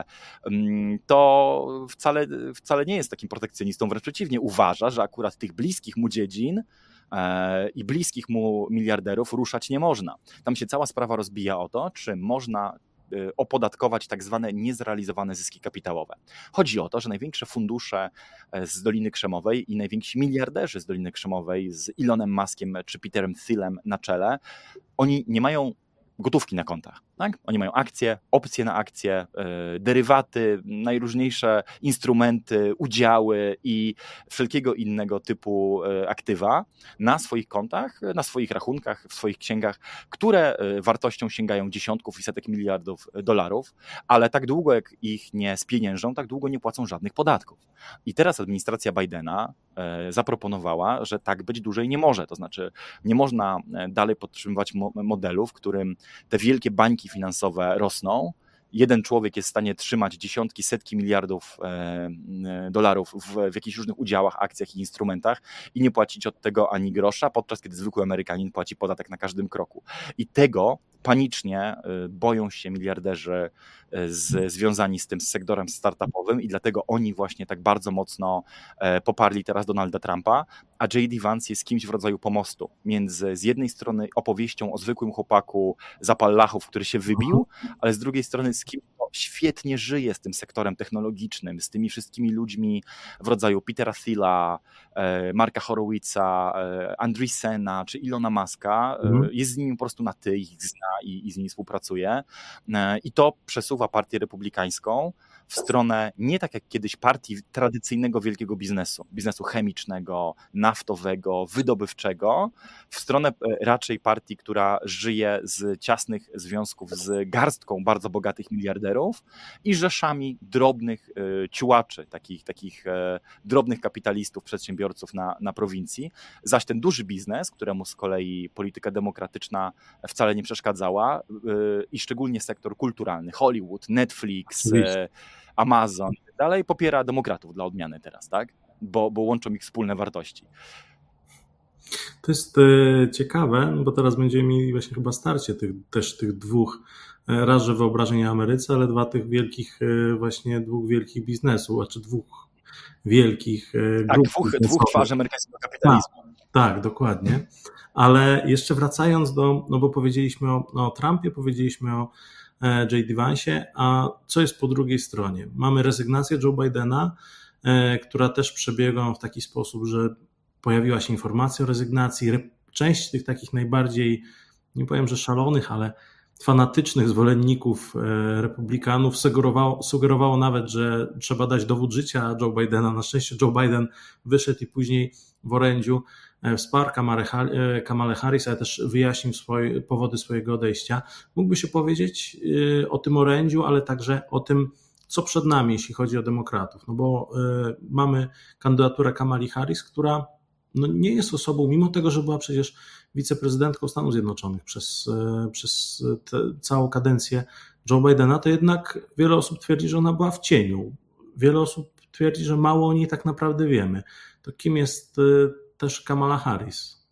to wcale nie jest takim protekcjonistą, wręcz przeciwnie, uważa, że akurat tych bliskich mu dziedzin i bliskich mu miliarderów ruszać nie można. Tam się cała sprawa rozbija o to, czy można opodatkować tak zwane niezrealizowane zyski kapitałowe. Chodzi o to, że największe fundusze z Doliny Krzemowej i najwięksi miliarderzy z Doliny Krzemowej z Elonem Muskiem czy Peterem Thielem na czele, oni nie mają gotówki na kontach. Tak? Oni mają akcje, opcje na akcje, derywaty, najróżniejsze instrumenty, udziały i wszelkiego innego typu aktywa na swoich kontach, na swoich rachunkach, w swoich księgach, które wartością sięgają dziesiątków i setek miliardów dolarów, ale tak długo jak ich nie spieniężą, tak długo nie płacą żadnych podatków. I teraz administracja Bidena zaproponowała, że tak być dłużej nie może. To znaczy nie można dalej podtrzymywać modelu, w którym te wielkie bańki finansowe rosną, jeden człowiek jest w stanie trzymać dziesiątki, setki miliardów dolarów w jakichś różnych udziałach, akcjach i instrumentach i nie płacić od tego ani grosza, podczas kiedy zwykły Amerykanin płaci podatek na każdym kroku. I tego panicznie boją się miliarderzy związani z tym sektorem startupowym i dlatego oni właśnie tak bardzo mocno poparli teraz Donalda Trumpa, a J.D. Vance jest kimś w rodzaju pomostu między z jednej strony opowieścią o zwykłym chłopaku z Appalachów, który się wybił, ale z drugiej strony z kimś, kto świetnie żyje z tym sektorem technologicznym, z tymi wszystkimi ludźmi w rodzaju Petera Thiela, Marka Horowitza, Andreessena czy Ilona Muska, jest z nimi po prostu na ty, ich zna i z nimi współpracuje. I to przesuwa partię republikańską w stronę nie tak jak kiedyś partii tradycyjnego wielkiego biznesu chemicznego, naftowego, wydobywczego, w stronę raczej partii, która żyje z ciasnych związków z garstką bardzo bogatych miliarderów i rzeszami drobnych ciułaczy, takich drobnych kapitalistów, przedsiębiorców na prowincji. Zaś ten duży biznes, któremu z kolei polityka demokratyczna wcale nie przeszkadzała i szczególnie sektor kulturalny, Hollywood, Netflix, Amazon i tak dalej, popiera demokratów dla odmiany teraz, tak? Bo łączą ich wspólne wartości. To jest ciekawe, bo teraz będziemy mieli właśnie chyba starcie tych dwóch, raz, że wyobrażenia o Ameryce, ale dwóch wielkich biznesów, znaczy dwóch wielkich grup. Dwóch twarzy amerykańskiego kapitalizmu. Tak, dokładnie. Ale jeszcze wracając bo powiedzieliśmy o Trumpie, powiedzieliśmy o J.D. Vance, a co jest po drugiej stronie? Mamy rezygnację Joe Bidena, która też przebiega w taki sposób, że pojawiła się informacja o rezygnacji. Część tych takich najbardziej, nie powiem, że szalonych, ale fanatycznych zwolenników republikanów sugerowało nawet, że trzeba dać dowód życia Joe Bidena. Na szczęście Joe Biden wyszedł i później w orędziu wsparł Kamalę Harris, ale też wyjaśnił powody swojego odejścia. Mógłby się powiedzieć o tym orędziu, ale także o tym, co przed nami, jeśli chodzi o demokratów. No bo mamy kandydaturę Kamali Harris, która nie jest osobą, mimo tego, że była przecież wiceprezydentką Stanów Zjednoczonych przez całą kadencję Joe Bidena, to jednak wiele osób twierdzi, że ona była w cieniu. Wiele osób twierdzi, że mało o niej tak naprawdę wiemy. To kim jest też Kamala Harris?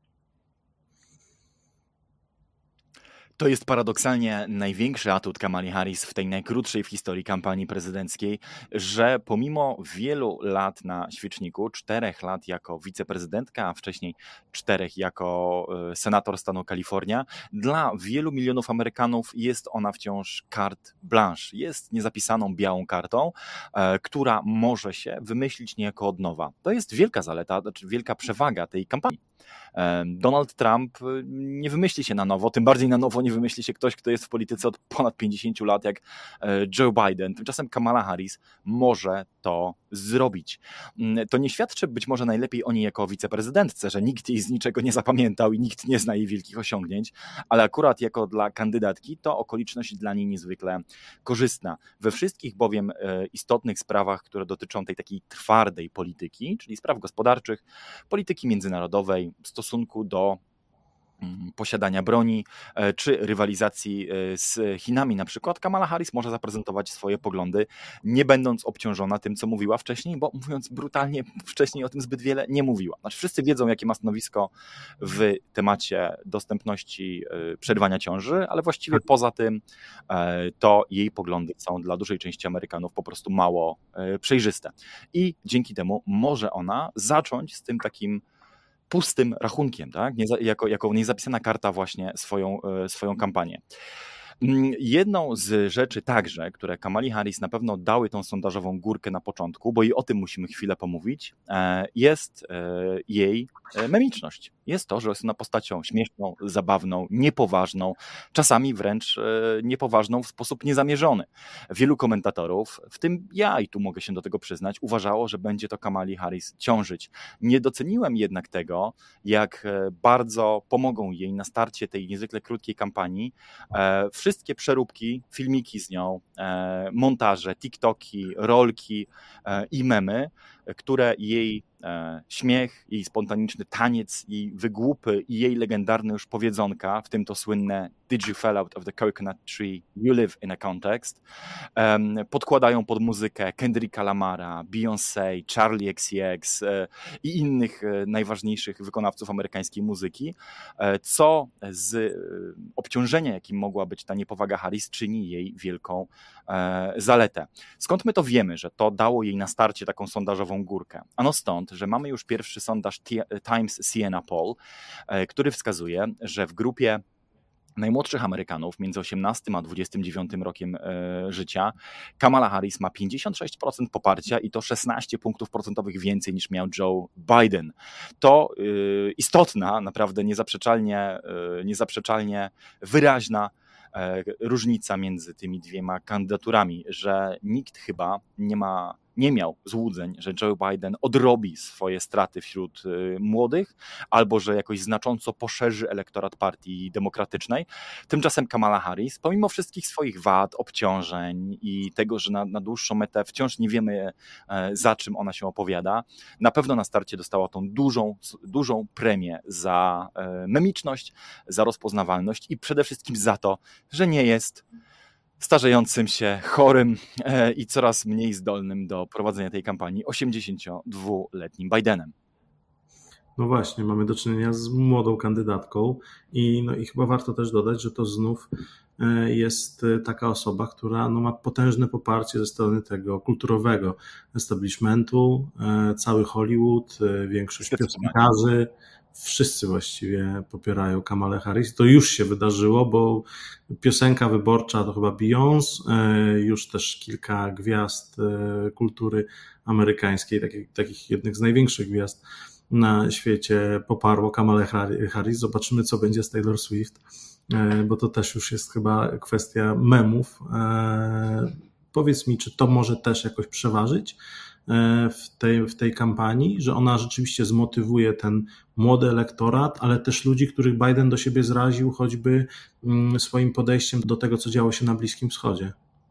To jest paradoksalnie największy atut Kamali Harris w tej najkrótszej w historii kampanii prezydenckiej, że pomimo wielu lat na świeczniku, 4 lat jako wiceprezydentka, a wcześniej 4 jako senator stanu Kalifornia, dla wielu milionów Amerykanów jest ona wciąż carte blanche. Jest niezapisaną białą kartą, która może się wymyślić niejako od nowa. To jest wielka zaleta, znaczy wielka przewaga tej kampanii. Donald Trump nie wymyśli się na nowo, tym bardziej na nowo nie wymyśli się ktoś, kto jest w polityce od ponad 50 lat jak Joe Biden. Tymczasem Kamala Harris może to zrobić. To nie świadczy być może najlepiej o niej jako wiceprezydentce, że nikt jej z niczego nie zapamiętał i nikt nie zna jej wielkich osiągnięć, ale akurat jako dla kandydatki to okoliczność dla niej niezwykle korzystna. We wszystkich bowiem istotnych sprawach, które dotyczą tej takiej twardej polityki, czyli spraw gospodarczych, polityki międzynarodowej, w stosunku do posiadania broni, czy rywalizacji z Chinami na przykład, Kamala Harris może zaprezentować swoje poglądy, nie będąc obciążona tym, co mówiła wcześniej, bo mówiąc brutalnie, wcześniej o tym zbyt wiele nie mówiła. Znaczy wszyscy wiedzą, jakie ma stanowisko w temacie dostępności przerywania ciąży, ale właściwie poza tym to jej poglądy są dla dużej części Amerykanów po prostu mało przejrzyste. I dzięki temu może ona zacząć z tym takim pustym rachunkiem, tak? Jako niezapisana karta właśnie swoją kampanię. Jedną z rzeczy także, które Kamali Harris na pewno dały tą sondażową górkę na początku, bo i o tym musimy chwilę pomówić, jest jej memiczność. Jest to, że jest ona postacią śmieszną, zabawną, niepoważną, czasami wręcz niepoważną w sposób niezamierzony. Wielu komentatorów, w tym ja, i tu mogę się do tego przyznać, uważało, że będzie to Kamali Harris ciążyć. Nie doceniłem jednak tego, jak bardzo pomogą jej na starcie tej niezwykle krótkiej kampanii wszystkie przeróbki, filmiki z nią, montaże, TikToki, rolki i memy, które jej śmiech, jej spontaniczny taniec, jej wygłupy i jej legendarne już powiedzonka, w tym to słynne "Did you fall out of the coconut tree? You live in a context", podkładają pod muzykę Kendricka Lamara, Beyoncé, Charli XCX i innych najważniejszych wykonawców amerykańskiej muzyki, co z obciążenia, jakim mogła być ta niepowaga Harris, czyni jej wielką zaletę. Skąd my to wiemy, że to dało jej na starcie taką sondażową górkę? Ano stąd, że mamy już pierwszy sondaż Times Siena Poll, który wskazuje, że w grupie najmłodszych Amerykanów między 18 a 29 rokiem życia, Kamala Harris ma 56% poparcia i to 16 punktów procentowych więcej niż miał Joe Biden. To istotna, naprawdę niezaprzeczalnie wyraźna różnica między tymi dwiema kandydaturami, że nikt chyba nie miał złudzeń, że Joe Biden odrobi swoje straty wśród młodych, albo że jakoś znacząco poszerzy elektorat partii demokratycznej. Tymczasem Kamala Harris, pomimo wszystkich swoich wad, obciążeń i tego, że na dłuższą metę wciąż nie wiemy, za czym ona się opowiada, na pewno na starcie dostała tą dużą premię za memiczność, za rozpoznawalność i przede wszystkim za to, że nie jest starzejącym się, chorym i coraz mniej zdolnym do prowadzenia tej kampanii 82-letnim Bidenem. No właśnie, mamy do czynienia z młodą kandydatką i chyba warto też dodać, że to znów jest taka osoba, która ma potężne poparcie ze strony tego kulturowego establishmentu, cały Hollywood, większość piosenkarzy, wszyscy właściwie popierają Kamalę Harris. To już się wydarzyło, bo piosenka wyborcza to chyba Beyoncé, już też kilka gwiazd kultury amerykańskiej, takich jednych z największych gwiazd na świecie poparło Kamalę Harris. Zobaczymy, co będzie z Taylor Swift, bo to też już jest chyba kwestia memów. Powiedz mi, czy to może też jakoś przeważyć w tej kampanii, że ona rzeczywiście zmotywuje ten młody elektorat, ale też ludzi, których Biden do siebie zraził choćby swoim podejściem do tego, co działo się na Bliskim Wschodzie?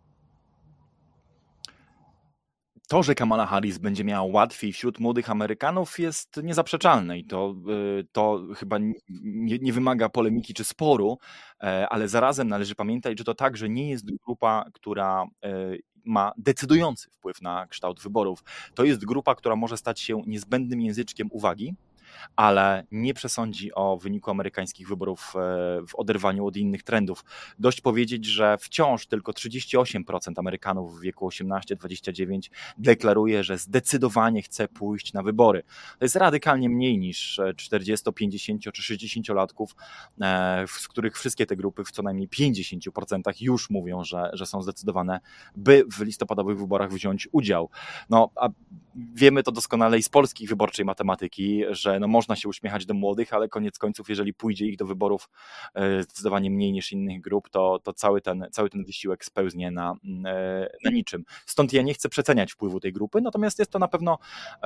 To, że Kamala Harris będzie miała łatwiej wśród młodych Amerykanów, jest niezaprzeczalne i to chyba nie wymaga polemiki czy sporu, ale zarazem należy pamiętać, że to także nie jest grupa, która ma decydujący wpływ na kształt wyborów. To jest grupa, która może stać się niezbędnym języczkiem uwagi, ale nie przesądzi o wyniku amerykańskich wyborów w oderwaniu od innych trendów. Dość powiedzieć, że wciąż tylko 38% Amerykanów w wieku 18-29 deklaruje, że zdecydowanie chce pójść na wybory. To jest radykalnie mniej niż 40, 50 czy 60-latków, z których wszystkie te grupy w co najmniej 50% już mówią, że są zdecydowane, by w listopadowych wyborach wziąć udział. A wiemy to doskonale i z polskiej wyborczej matematyki, że można się uśmiechać do młodych, ale koniec końców, jeżeli pójdzie ich do wyborów zdecydowanie mniej niż innych grup, to cały ten wysiłek spełznie na niczym. Stąd ja nie chcę przeceniać wpływu tej grupy, natomiast jest to na pewno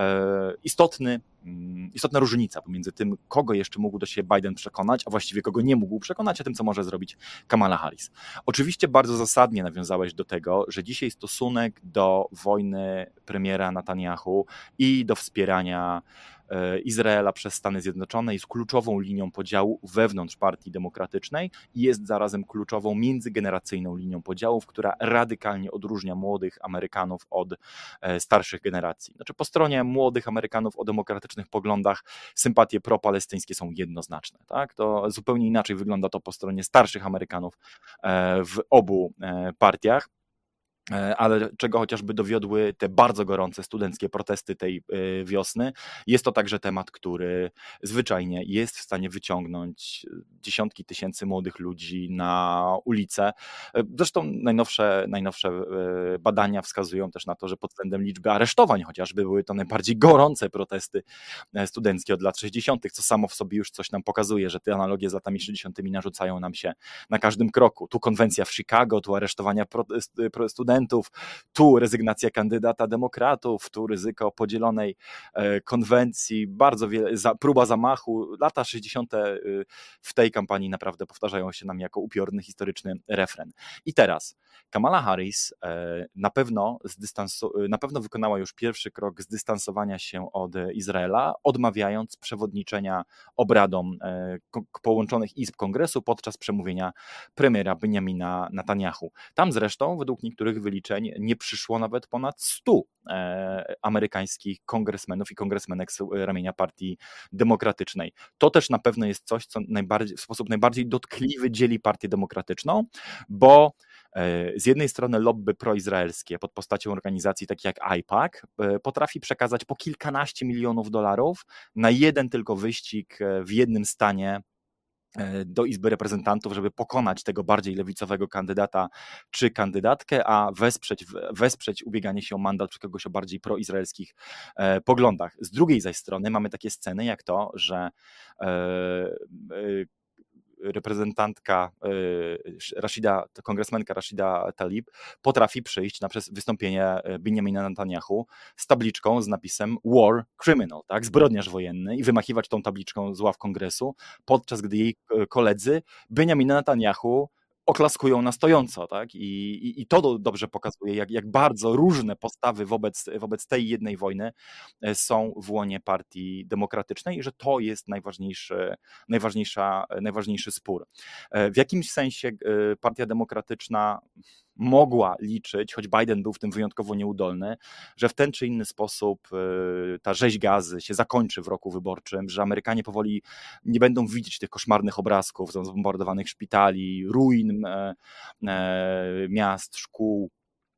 istotna różnica pomiędzy tym, kogo jeszcze mógł do siebie Biden przekonać, a właściwie kogo nie mógł przekonać, a tym, co może zrobić Kamala Harris. Oczywiście bardzo zasadnie nawiązałeś do tego, że dzisiaj stosunek do wojny premiera Netanyahu i do wspierania Izraela przez Stany Zjednoczone jest kluczową linią podziału wewnątrz Partii Demokratycznej i jest zarazem kluczową międzygeneracyjną linią podziałów, która radykalnie odróżnia młodych Amerykanów od starszych generacji. Znaczy po stronie młodych Amerykanów o demokratycznych poglądach sympatie propalestyńskie są jednoznaczne. Tak? To zupełnie inaczej wygląda to po stronie starszych Amerykanów w obu partiach. Ale czego chociażby dowiodły te bardzo gorące studenckie protesty tej wiosny, jest to także temat, który zwyczajnie jest w stanie wyciągnąć dziesiątki tysięcy młodych ludzi na ulicę. Zresztą najnowsze badania wskazują też na to, że pod względem liczby aresztowań chociażby były to najbardziej gorące protesty studenckie od lat 60., co samo w sobie już coś nam pokazuje, że te analogie z latami 60. narzucają nam się na każdym kroku. Tu konwencja w Chicago, tu aresztowania studentów, tu rezygnacja kandydata demokratów, tu ryzyko podzielonej konwencji, bardzo wiele, próba zamachu. Lata 60. w tej kampanii naprawdę powtarzają się nam jako upiorny historyczny refren. I teraz Kamala Harris na pewno wykonała już pierwszy krok zdystansowania się od Izraela, odmawiając przewodniczenia obradom połączonych izb Kongresu podczas przemówienia premiera Benjamina Netanyahu. Tam zresztą według niektórych wyliczeń nie przyszło nawet ponad 100 amerykańskich kongresmenów i kongresmenek z ramienia Partii Demokratycznej. To też na pewno jest coś, co w sposób najbardziej dotkliwy dzieli Partię Demokratyczną, bo z jednej strony lobby proizraelskie pod postacią organizacji takich jak AIPAC potrafi przekazać po kilkanaście milionów dolarów na jeden tylko wyścig w jednym stanie do Izby Reprezentantów, żeby pokonać tego bardziej lewicowego kandydata czy kandydatkę, a wesprzeć ubieganie się o mandat przy kogoś o bardziej proizraelskich poglądach. Z drugiej zaś strony mamy takie sceny jak to, że reprezentantka kongresmenka Rashida Tlaib potrafi przyjść na wystąpienie Benjamina Netanyahu z tabliczką z napisem War Criminal, tak, zbrodniarz wojenny, i wymachiwać tą tabliczką z ław kongresu, podczas gdy jej koledzy Benjamina Netanyahu oklaskują na stojąco, tak? I to dobrze pokazuje, jak bardzo różne postawy wobec tej jednej wojny są w łonie Partii Demokratycznej i że to jest najważniejszy spór. W jakimś sensie Partia Demokratyczna mogła liczyć, choć Biden był w tym wyjątkowo nieudolny, że w ten czy inny sposób ta rzeź Gazy się zakończy w roku wyborczym, że Amerykanie powoli nie będą widzieć tych koszmarnych obrazków zbombardowanych szpitali, ruin miast, szkół,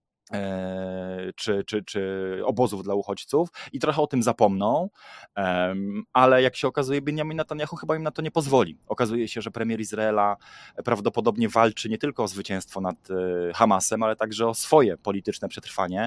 czy obozów dla uchodźców i trochę o tym zapomną, ale jak się okazuje, Benjamin Netanyahu chyba im na to nie pozwoli. Okazuje się, że premier Izraela prawdopodobnie walczy nie tylko o zwycięstwo nad Hamasem, ale także o swoje polityczne przetrwanie,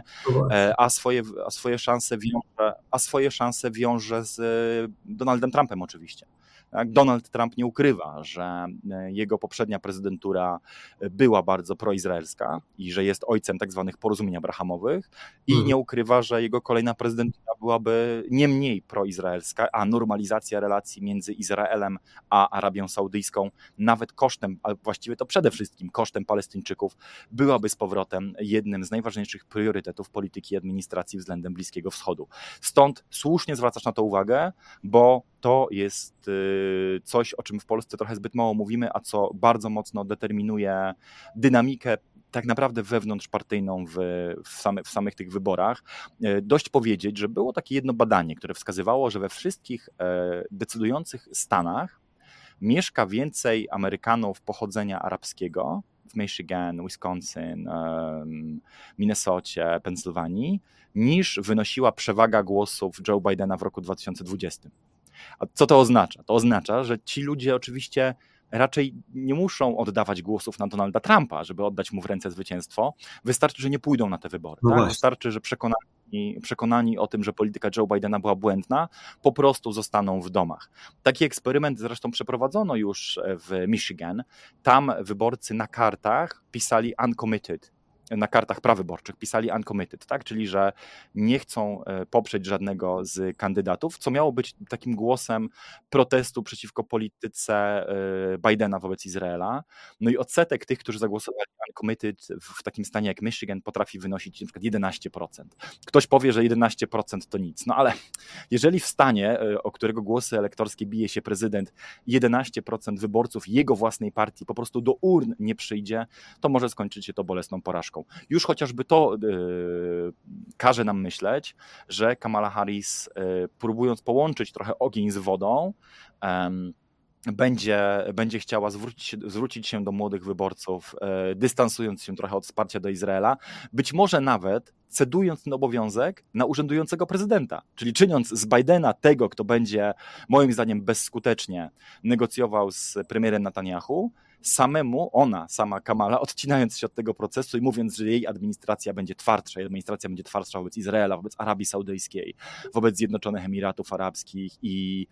a swoje szanse wiąże z Donaldem Trumpem oczywiście. Donald Trump nie ukrywa, że jego poprzednia prezydentura była bardzo proizraelska i że jest ojcem tak zwanych porozumień abrahamowych i nie ukrywa, że jego kolejna prezydentura byłaby nie mniej proizraelska, a normalizacja relacji między Izraelem a Arabią Saudyjską nawet kosztem, a właściwie to przede wszystkim kosztem Palestyńczyków, byłaby z powrotem jednym z najważniejszych priorytetów polityki administracji względem Bliskiego Wschodu. Stąd słusznie zwracasz na to uwagę, bo to jest coś, o czym w Polsce trochę zbyt mało mówimy, a co bardzo mocno determinuje dynamikę tak naprawdę wewnątrzpartyjną w samych tych wyborach. Dość powiedzieć, że było takie jedno badanie, które wskazywało, że we wszystkich decydujących stanach mieszka więcej Amerykanów pochodzenia arabskiego w Michigan, Wisconsin, Minnesocie, Pensylwanii, niż wynosiła przewaga głosów Joe Bidena w roku 2020. A co to oznacza? To oznacza, że ci ludzie oczywiście raczej nie muszą oddawać głosów na Donalda Trumpa, żeby oddać mu w ręce zwycięstwo. Wystarczy, że nie pójdą na te wybory. No tak? Wystarczy, że przekonani o tym, że polityka Joe Bidena była błędna, po prostu zostaną w domach. Taki eksperyment zresztą przeprowadzono już w Michigan. Tam wyborcy na kartach pisali uncommitted. Na kartach prawyborczych pisali uncommitted, tak? Czyli że nie chcą poprzeć żadnego z kandydatów, co miało być takim głosem protestu przeciwko polityce Bidena wobec Izraela. No i odsetek tych, którzy zagłosowali uncommitted w takim stanie jak Michigan, potrafi wynosić na przykład 11%. Ktoś powie, że 11% to nic, no ale jeżeli w stanie, o którego głosy elektorskie bije się prezydent, 11% wyborców jego własnej partii po prostu do urn nie przyjdzie, to może skończyć się to bolesną porażką. Już chociażby to każe nam myśleć, że Kamala Harris, próbując połączyć trochę ogień z wodą, będzie chciała zwrócić się do młodych wyborców, dystansując się trochę od wsparcia do Izraela, być może nawet cedując ten obowiązek na urzędującego prezydenta, czyli czyniąc z Bidena tego, kto będzie moim zdaniem bezskutecznie negocjował z premierem Netanyahu, sama Kamala, odcinając się od tego procesu i mówiąc, że jej administracja będzie twardsza wobec Izraela, wobec Arabii Saudyjskiej, wobec Zjednoczonych Emiratów Arabskich i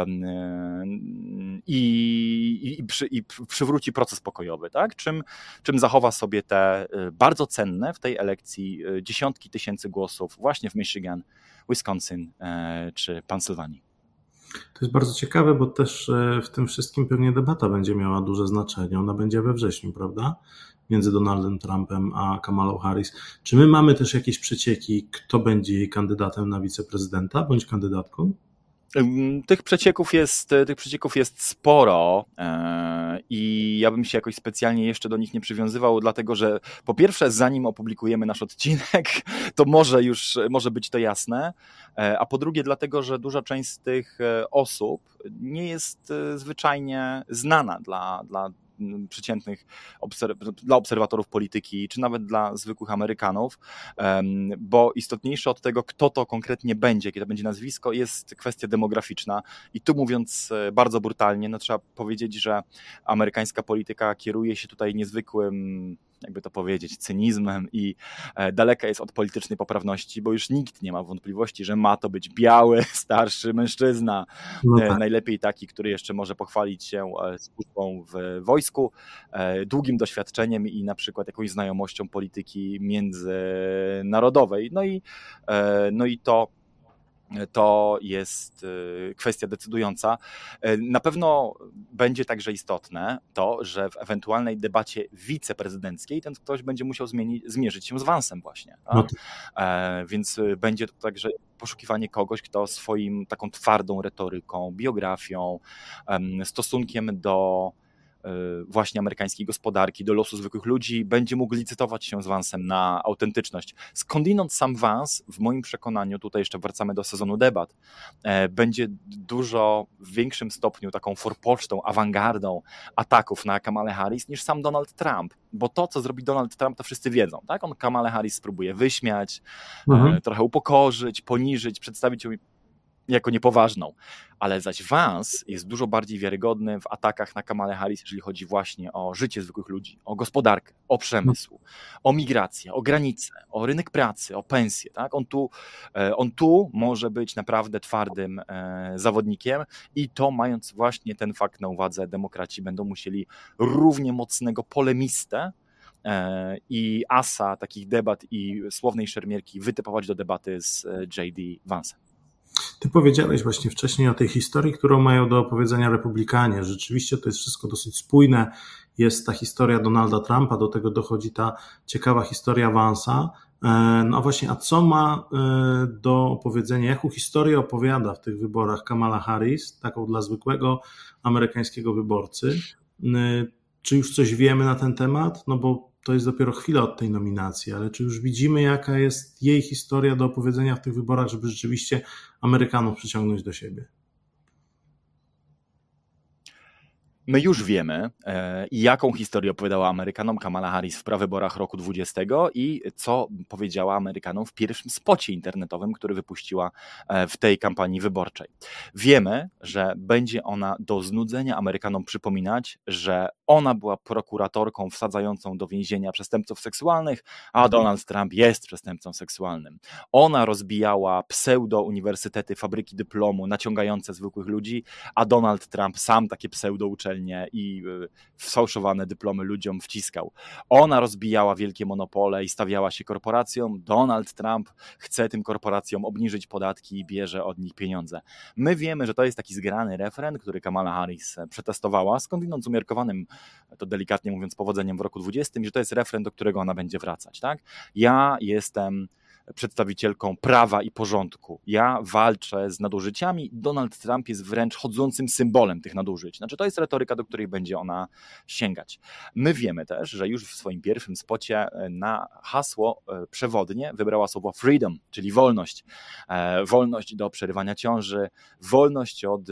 przywróci proces pokojowy, tak? Czym zachowa sobie te bardzo cenne w tej elekcji dziesiątki tysięcy głosów właśnie w Michigan, Wisconsin czy Pensylwanii. To jest bardzo ciekawe, bo też w tym wszystkim pewnie debata będzie miała duże znaczenie. Ona będzie we wrześniu, prawda? Między Donaldem Trumpem a Kamalą Harris. Czy my mamy też jakieś przecieki, kto będzie jej kandydatem na wiceprezydenta bądź kandydatką? Tych przecieków jest sporo i ja bym się jakoś specjalnie jeszcze do nich nie przywiązywał, dlatego że po pierwsze, zanim opublikujemy nasz odcinek, to może być to jasne, a po drugie dlatego, że duża część z tych osób nie jest zwyczajnie znana dla przeciętnych, dla obserwatorów polityki, czy nawet dla zwykłych Amerykanów, bo istotniejsze od tego, kto to konkretnie będzie, jakie to będzie nazwisko, jest kwestia demograficzna. I tu mówiąc bardzo brutalnie, no trzeba powiedzieć, że amerykańska polityka kieruje się tutaj niezwykłym, jakby to powiedzieć, cynizmem i daleka jest od politycznej poprawności, bo już nikt nie ma wątpliwości, że ma to być biały, starszy mężczyzna, najlepiej taki, który jeszcze może pochwalić się służbą w wojsku, długim doświadczeniem i na przykład jakąś znajomością polityki międzynarodowej. No i to jest kwestia decydująca. Na pewno będzie także istotne to, że w ewentualnej debacie wiceprezydenckiej ten ktoś będzie musiał zmierzyć się z Vance'em właśnie. Tak? Więc będzie to także poszukiwanie kogoś, kto swoim taką twardą retoryką, biografią, stosunkiem do właśnie amerykańskiej gospodarki, do losu zwykłych ludzi, będzie mógł licytować się z Vance'em na autentyczność. Skądinąd sam Vance, w moim przekonaniu, tutaj jeszcze wracamy do sezonu debat, będzie dużo w większym stopniu taką forpocztą, awangardą ataków na Kamalę Harris niż sam Donald Trump, bo to, co zrobi Donald Trump, to wszyscy wiedzą, tak? On Kamalę Harris spróbuje wyśmiać, trochę upokorzyć, poniżyć, przedstawić ją jako niepoważną, ale zaś Vance jest dużo bardziej wiarygodny w atakach na Kamalę Harris, jeżeli chodzi właśnie o życie zwykłych ludzi, o gospodarkę, o przemysł, o migrację, o granice, o rynek pracy, o pensje. Tak? On tu może być naprawdę twardym zawodnikiem i to, mając właśnie ten fakt na uwadze, demokraci będą musieli równie mocnego polemistę i asa takich debat i słownej szermierki wytypować do debaty z J.D. Vance'em. Ty powiedziałeś właśnie wcześniej o tej historii, którą mają do opowiedzenia Republikanie. Rzeczywiście to jest wszystko dosyć spójne. Jest ta historia Donalda Trumpa, do tego dochodzi ta ciekawa historia Vance'a. No właśnie, a co ma do opowiedzenia, jaką historię opowiada w tych wyborach Kamala Harris, taką dla zwykłego amerykańskiego wyborcy? Czy już coś wiemy na ten temat? No bo to jest dopiero chwila od tej nominacji, ale czy już widzimy, jaka jest jej historia do opowiedzenia w tych wyborach, żeby rzeczywiście Amerykanów przyciągnąć do siebie? My już wiemy, jaką historię opowiadała Amerykanom Kamala Harris w prawyborach roku 2020 i co powiedziała Amerykanom w pierwszym spocie internetowym, który wypuściła w tej kampanii wyborczej. Wiemy, że będzie ona do znudzenia Amerykanom przypominać, że ona była prokuratorką wsadzającą do więzienia przestępców seksualnych, a Donald Trump jest przestępcą seksualnym. Ona rozbijała pseudo-uniwersytety, fabryki dyplomu, naciągające zwykłych ludzi, a Donald Trump sam takie pseudo-uczelnie i sfałszowane dyplomy ludziom wciskał. Ona rozbijała wielkie monopole i stawiała się korporacjom. Donald Trump chce tym korporacjom obniżyć podatki i bierze od nich pieniądze. My wiemy, że to jest taki zgrany refren, który Kamala Harris przetestowała, skądinąd z umiarkowanym, to delikatnie mówiąc, powodzeniem w roku 2020, że to jest refren, do którego ona będzie wracać. Tak? Ja jestem przedstawicielką prawa i porządku. Ja walczę z nadużyciami. Donald Trump jest wręcz chodzącym symbolem tych nadużyć. Znaczy, to jest retoryka, do której będzie ona sięgać. My wiemy też, że już w swoim pierwszym spocie na hasło przewodnie wybrała słowo freedom, czyli wolność. Wolność do przerywania ciąży, wolność od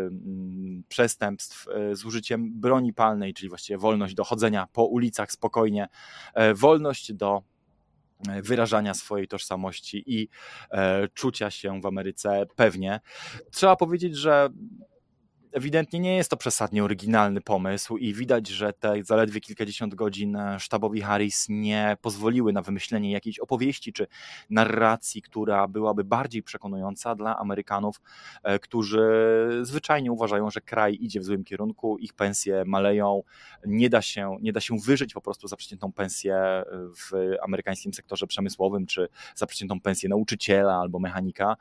przestępstw z użyciem broni palnej, czyli właściwie wolność do chodzenia po ulicach spokojnie, wolność do wyrażania swojej tożsamości i czucia się w Ameryce pewnie. Trzeba powiedzieć, że ewidentnie nie jest to przesadnie oryginalny pomysł i widać, że te zaledwie kilkadziesiąt godzin sztabowi Harris nie pozwoliły na wymyślenie jakiejś opowieści czy narracji, która byłaby bardziej przekonująca dla Amerykanów, którzy zwyczajnie uważają, że kraj idzie w złym kierunku, ich pensje maleją, nie da się wyżyć po prostu za przeciętną pensję w amerykańskim sektorze przemysłowym, czy za przeciętną pensję nauczyciela albo mechanika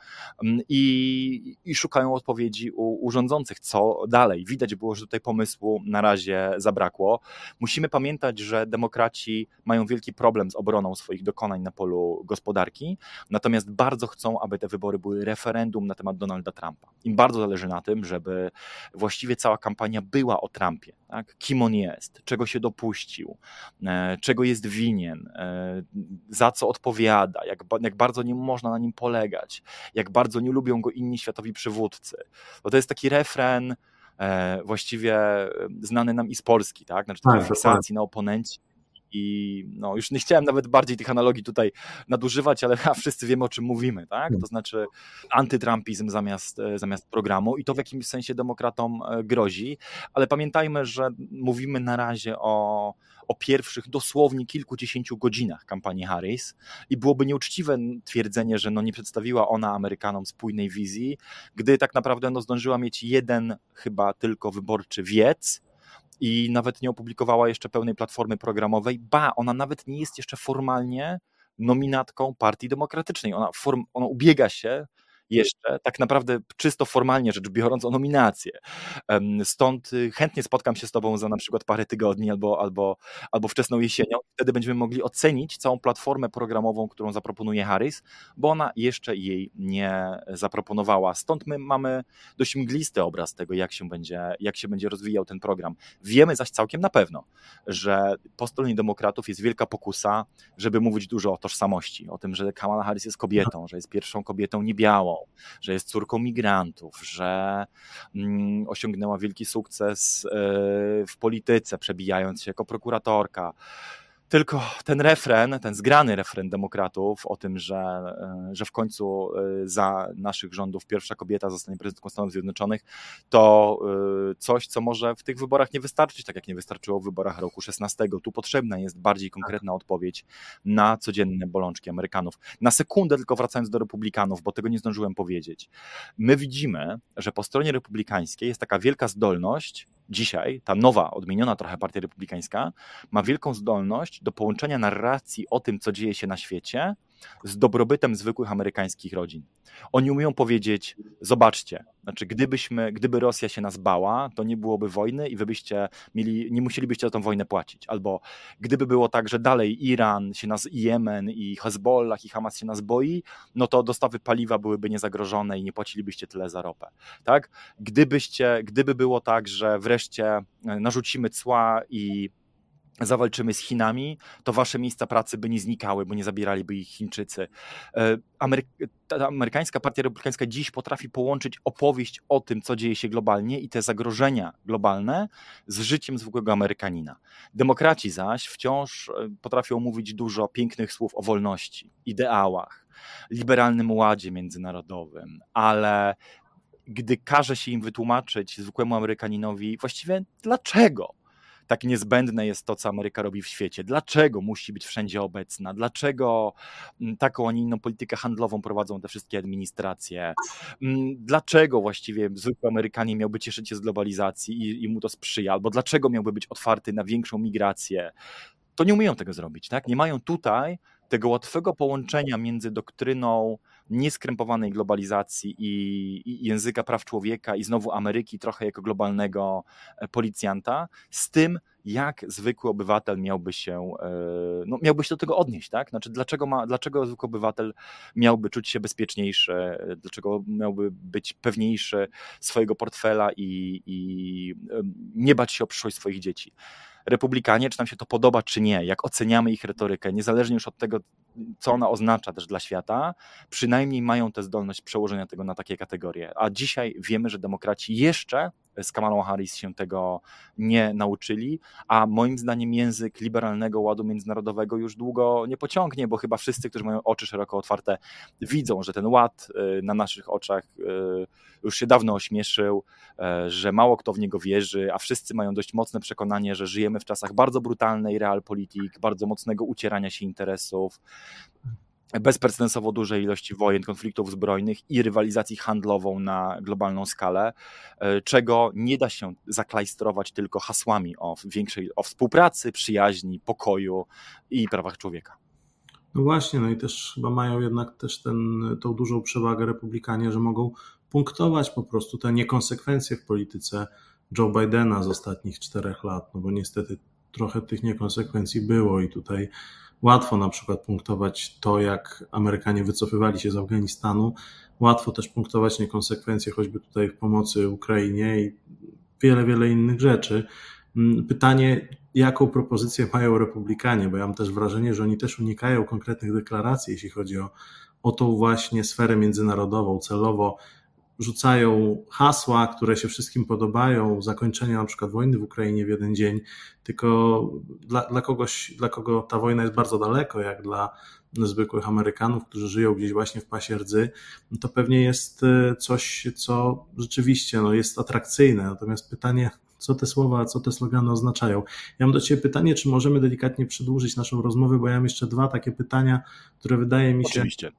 i szukają odpowiedzi u rządzących, co dalej. Widać było, że tutaj pomysłu na razie zabrakło. Musimy pamiętać, że demokraci mają wielki problem z obroną swoich dokonań na polu gospodarki, natomiast bardzo chcą, aby te wybory były referendum na temat Donalda Trumpa. Im bardzo zależy na tym, żeby właściwie cała kampania była o Trumpie. Tak? Kim on jest, czego się dopuścił, czego jest winien, za co odpowiada, jak bardzo nie można na nim polegać, jak bardzo nie lubią go inni światowi przywódcy. Bo to jest taki refren właściwie znany nam i z Polski, tak? Znaczy takiej fiksacji na oponencie. I no, już nie chciałem nawet bardziej tych analogii tutaj nadużywać, ale wszyscy wiemy, o czym mówimy, tak? To znaczy antytrumpizm zamiast programu i to w jakimś sensie demokratom grozi, ale pamiętajmy, że mówimy na razie o pierwszych dosłownie kilkudziesięciu godzinach kampanii Harris i byłoby nieuczciwe twierdzenie, że nie przedstawiła ona Amerykanom spójnej wizji, gdy tak naprawdę zdążyła mieć jeden chyba tylko wyborczy wiec, i nawet nie opublikowała jeszcze pełnej platformy programowej. Ona nawet nie jest jeszcze formalnie nominatką Partii Demokratycznej. Ona ubiega się jeszcze, tak naprawdę czysto formalnie rzecz biorąc, o nominację. Stąd chętnie spotkam się z tobą za na przykład parę tygodni albo wczesną jesienią. Wtedy będziemy mogli ocenić całą platformę programową, którą zaproponuje Harris, bo ona jeszcze jej nie zaproponowała. Stąd my mamy dość mglisty obraz tego, jak się będzie rozwijał ten program. Wiemy zaś całkiem na pewno, że po stronie demokratów jest wielka pokusa, żeby mówić dużo o tożsamości, o tym, że Kamala Harris jest kobietą, że jest pierwszą kobietą niebiałą, że jest córką migrantów, że osiągnęła wielki sukces w polityce, przebijając się jako prokuratorka. Tylko ten zgrany refren demokratów o tym, że w końcu za naszych rządów pierwsza kobieta zostanie prezydentką Stanów Zjednoczonych, to coś, co może w tych wyborach nie wystarczyć, tak jak nie wystarczyło w wyborach roku 16. Tu potrzebna jest bardziej konkretna odpowiedź na codzienne bolączki Amerykanów. Na sekundę tylko wracając do republikanów, bo tego nie zdążyłem powiedzieć. My widzimy, że po stronie republikańskiej jest taka wielka zdolność. Dzisiaj ta nowa, odmieniona trochę partia republikańska ma wielką zdolność do połączenia narracji o tym, co dzieje się na świecie, z dobrobytem zwykłych amerykańskich rodzin. Oni umieją powiedzieć, zobaczcie, znaczy gdyby Rosja się nas bała, to nie byłoby wojny i wy nie musielibyście za tą wojnę płacić. Albo gdyby było tak, że dalej Iran się nas, i Jemen, i Hezbollah, i Hamas się nas boi, no to dostawy paliwa byłyby niezagrożone i nie płacilibyście tyle za ropę. Tak? Gdyby było tak, że wreszcie narzucimy cła i zawalczymy z Chinami, to wasze miejsca pracy by nie znikały, bo nie zabieraliby ich Chińczycy. Ta amerykańska partia republikańska dziś potrafi połączyć opowieść o tym, co dzieje się globalnie i te zagrożenia globalne z życiem zwykłego Amerykanina. Demokraci zaś wciąż potrafią mówić dużo pięknych słów o wolności, ideałach, liberalnym ładzie międzynarodowym, ale gdy każe się im wytłumaczyć zwykłemu Amerykaninowi właściwie dlaczego tak niezbędne jest to, co Ameryka robi w świecie. Dlaczego musi być wszędzie obecna? Dlaczego taką, a nie inną politykę handlową prowadzą te wszystkie administracje? Dlaczego właściwie zwykły Amerykanin miałby cieszyć się z globalizacji i mu to sprzyja? Albo dlaczego miałby być otwarty na większą migrację? To nie umieją tego zrobić, tak? Nie mają tutaj tego łatwego połączenia między doktryną nieskrępowanej globalizacji i języka praw człowieka i znowu Ameryki trochę jako globalnego policjanta z tym, jak zwykły obywatel miałby się do tego odnieść, tak? Znaczy, dlaczego zwykły obywatel miałby czuć się bezpieczniejszy, dlaczego miałby być pewniejszy swojego portfela i nie bać się o przyszłość swoich dzieci. Republikanie, czy nam się to podoba, czy nie, jak oceniamy ich retorykę, niezależnie już od tego, co ona oznacza też dla świata, przynajmniej mają tę zdolność przełożenia tego na takie kategorie. A dzisiaj wiemy, że demokraci jeszcze z Kamalą Harris się tego nie nauczyli, a moim zdaniem język liberalnego ładu międzynarodowego już długo nie pociągnie, bo chyba wszyscy, którzy mają oczy szeroko otwarte, widzą, że ten ład na naszych oczach już się dawno ośmieszył, że mało kto w niego wierzy, a wszyscy mają dość mocne przekonanie, że żyjemy w czasach bardzo brutalnej realpolitik, bardzo mocnego ucierania się interesów, bezprecedensowo dużej ilości wojen, konfliktów zbrojnych i rywalizacji handlową na globalną skalę, czego nie da się zaklajstrować tylko hasłami o współpracy, przyjaźni, pokoju i prawach człowieka. No właśnie, no i też chyba mają jednak też tą dużą przewagę republikanie, że mogą punktować po prostu te niekonsekwencje w polityce Joe Bidena z ostatnich 4 lat, no bo niestety trochę tych niekonsekwencji było i tutaj łatwo na przykład punktować to, jak Amerykanie wycofywali się z Afganistanu, łatwo też punktować niekonsekwencje choćby tutaj w pomocy Ukrainie i wiele innych rzeczy. Pytanie, jaką propozycję mają republikanie, bo ja mam też wrażenie, że oni też unikają konkretnych deklaracji, jeśli chodzi o tą właśnie sferę międzynarodową. Celowo rzucają hasła, które się wszystkim podobają, zakończenia na przykład wojny w Ukrainie w jeden dzień, tylko dla kogoś, dla kogo ta wojna jest bardzo daleko, jak dla zwykłych Amerykanów, którzy żyją gdzieś właśnie w pasie rdzy, to pewnie jest coś, co rzeczywiście jest atrakcyjne. Natomiast pytanie, co te słowa, co te slogany oznaczają. Ja mam do Ciebie pytanie, czy możemy delikatnie przedłużyć naszą rozmowę, bo ja mam jeszcze dwa takie pytania, które wydaje mi się Oczywiście.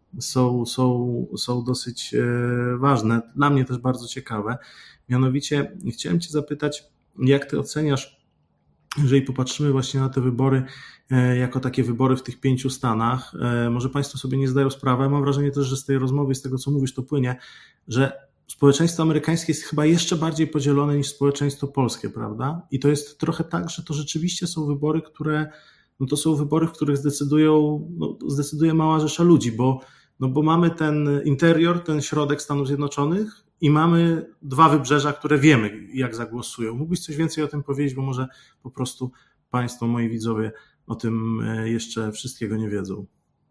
są dosyć ważne, dla mnie też bardzo ciekawe. Mianowicie chciałem Cię zapytać, jak Ty oceniasz, jeżeli popatrzymy właśnie na te wybory jako takie wybory w tych 5 stanach, może Państwo sobie nie zdają sprawy, mam wrażenie też, że z tej rozmowy, z tego co mówisz, to płynie, że społeczeństwo amerykańskie jest chyba jeszcze bardziej podzielone niż społeczeństwo polskie, prawda? I to jest trochę tak, że to rzeczywiście są wybory, to są wybory, w których zdecyduje mała rzesza ludzi, bo mamy ten interior, ten środek Stanów Zjednoczonych i mamy dwa wybrzeża, które wiemy, jak zagłosują. Mógłbyś coś więcej o tym powiedzieć, bo może po prostu Państwo, moi widzowie, o tym jeszcze wszystkiego nie wiedzą.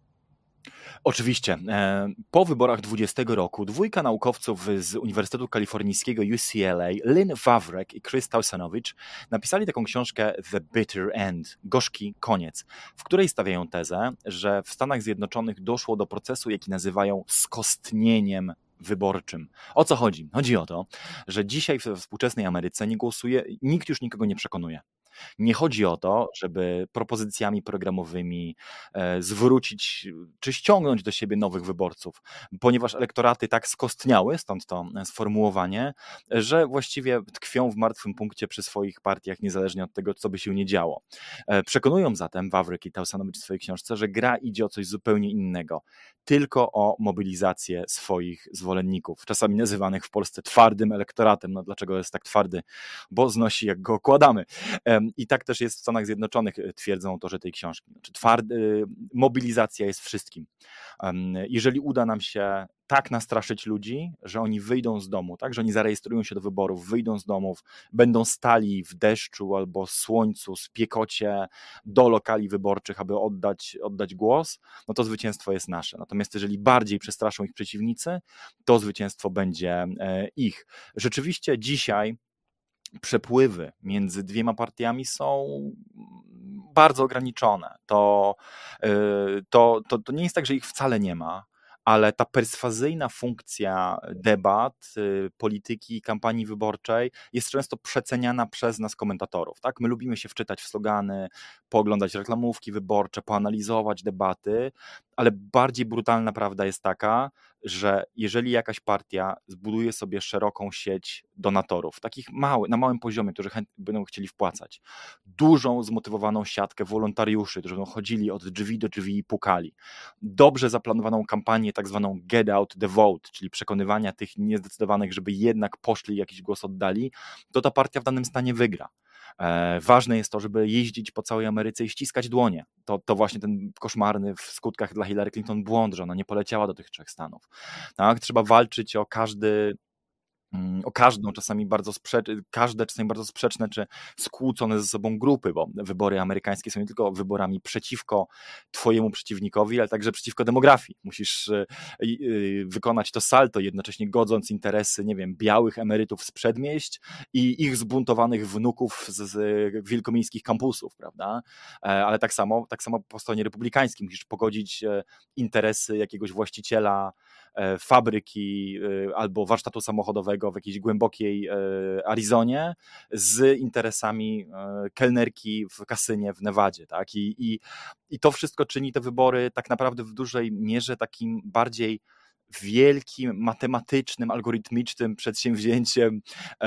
Oczywiście. Po wyborach 2020 roku dwójka naukowców z Uniwersytetu Kalifornijskiego UCLA, Lynn Wawrek i Chris Tausanowicz, napisali taką książkę The Bitter End, gorzki koniec, w której stawiają tezę, że w Stanach Zjednoczonych doszło do procesu, jaki nazywają skostnieniem wyborczym. O co chodzi? Chodzi o to, że dzisiaj w współczesnej Ameryce nie głosuje, nikt już nikogo nie przekonuje. Nie chodzi o to, żeby propozycjami programowymi zwrócić czy ściągnąć do siebie nowych wyborców, ponieważ elektoraty tak skostniały, stąd to sformułowanie, że właściwie tkwią w martwym punkcie przy swoich partiach, niezależnie od tego, co by się nie działo. Przekonują zatem Wawryk i Tausanowicz w swojej książce, że gra idzie o coś zupełnie innego, tylko o mobilizację swoich zwolenników, czasami nazywanych w Polsce twardym elektoratem. No dlaczego jest tak twardy? Bo znosi, jak go okładamy. I tak też jest w Stanach Zjednoczonych, twierdzą autorzy tej książki. Znaczy, mobilizacja jest wszystkim. Jeżeli uda nam się tak nastraszyć ludzi, że oni wyjdą z domu, tak, że oni zarejestrują się do wyborów, wyjdą z domów, będą stali w deszczu albo słońcu, spiekocie do lokali wyborczych, aby oddać głos, no to zwycięstwo jest nasze. Natomiast jeżeli bardziej przestraszą ich przeciwnicy, to zwycięstwo będzie ich. Rzeczywiście dzisiaj przepływy między dwiema partiami są bardzo ograniczone. To nie jest tak, że ich wcale nie ma, ale ta perswazyjna funkcja debat, polityki i kampanii wyborczej jest często przeceniana przez nas komentatorów. Tak? My lubimy się wczytać w slogany, pooglądać reklamówki wyborcze, poanalizować debaty, ale bardziej brutalna prawda jest taka, że jeżeli jakaś partia zbuduje sobie szeroką sieć donatorów, takich na małym poziomie, którzy będą chcieli wpłacać, dużą zmotywowaną siatkę wolontariuszy, którzy będą chodzili od drzwi do drzwi i pukali, dobrze zaplanowaną kampanię tak zwaną get out the vote, czyli przekonywania tych niezdecydowanych, żeby jednak poszli i jakiś głos oddali, to ta partia w danym stanie wygra. Ważne jest to, żeby jeździć po całej Ameryce i ściskać dłonie. To właśnie ten koszmarny w skutkach dla Hillary Clinton błąd, że ona nie poleciała do tych 3 stanów. Tak? Trzeba walczyć o każdą każde czasami bardzo sprzeczne czy skłócone ze sobą grupy, bo wybory amerykańskie są nie tylko wyborami przeciwko twojemu przeciwnikowi, ale także przeciwko demografii. Musisz wykonać to salto, jednocześnie godząc interesy, nie wiem, białych emerytów z przedmieść i ich zbuntowanych wnuków z wielkomiejskich kampusów, prawda? Ale tak samo po stronie republikańskiej musisz pogodzić interesy jakiegoś właściciela fabryki albo warsztatu samochodowego w jakiejś głębokiej Arizonie z interesami kelnerki w kasynie w Nevadzie. Tak? I to wszystko czyni te wybory tak naprawdę w dużej mierze takim bardziej wielkim, matematycznym, algorytmicznym przedsięwzięciem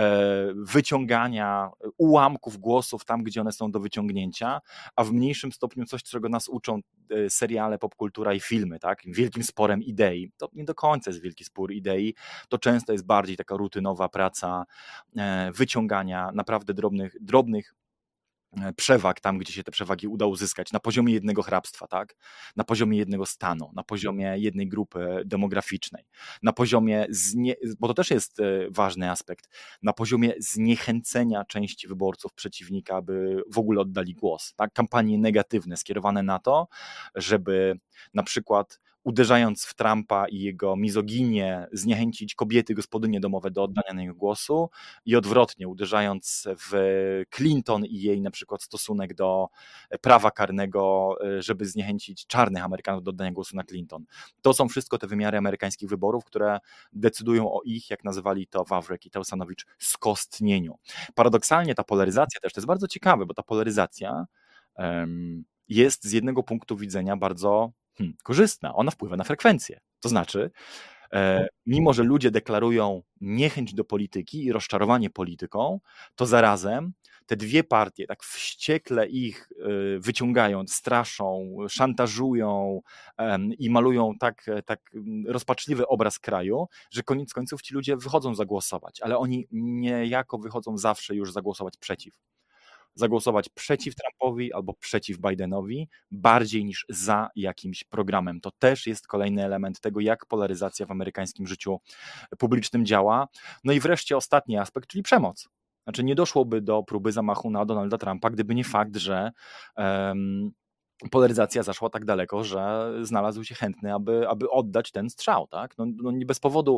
wyciągania ułamków głosów tam, gdzie one są do wyciągnięcia, a w mniejszym stopniu coś, czego nas uczą seriale, popkultura i filmy, tak? Wielkim sporem idei. To nie do końca jest wielki spór idei, to często jest bardziej taka rutynowa praca wyciągania naprawdę drobnych przewag tam, gdzie się te przewagi uda uzyskać, na poziomie jednego hrabstwa, tak? Na poziomie jednego stanu, na poziomie jednej grupy demograficznej, na poziomie, bo to też jest ważny aspekt, na poziomie zniechęcenia części wyborców przeciwnika, aby w ogóle oddali głos. Tak? Kampanie negatywne skierowane na to, żeby na przykład uderzając w Trumpa i jego mizoginię, zniechęcić kobiety, gospodynie domowe do oddania na niego głosu i odwrotnie, uderzając w Clinton i jej na przykład stosunek do prawa karnego, żeby zniechęcić czarnych Amerykanów do oddania głosu na Clinton. To są wszystko te wymiary amerykańskich wyborów, które decydują o ich, jak nazywali to Wawrek i Tełsanowicz, skostnieniu. Paradoksalnie ta polaryzacja też, to jest bardzo ciekawe, bo ta polaryzacja jest z jednego punktu widzenia bardzo korzystna. Ona wpływa na frekwencję. To znaczy, mimo że ludzie deklarują niechęć do polityki i rozczarowanie polityką, to zarazem te dwie partie tak wściekle ich wyciągają, straszą, szantażują i malują tak rozpaczliwy obraz kraju, że koniec końców ci ludzie wychodzą zagłosować, ale oni niejako wychodzą zawsze już zagłosować przeciw. Zagłosować przeciw Trumpowi albo przeciw Bidenowi, bardziej niż za jakimś programem. To też jest kolejny element tego, jak polaryzacja w amerykańskim życiu publicznym działa. No i wreszcie ostatni aspekt, czyli przemoc. Znaczy nie doszłoby do próby zamachu na Donalda Trumpa, gdyby nie fakt, że polaryzacja zaszła tak daleko, że znalazł się chętny, aby oddać ten strzał. Tak? No nie bez powodu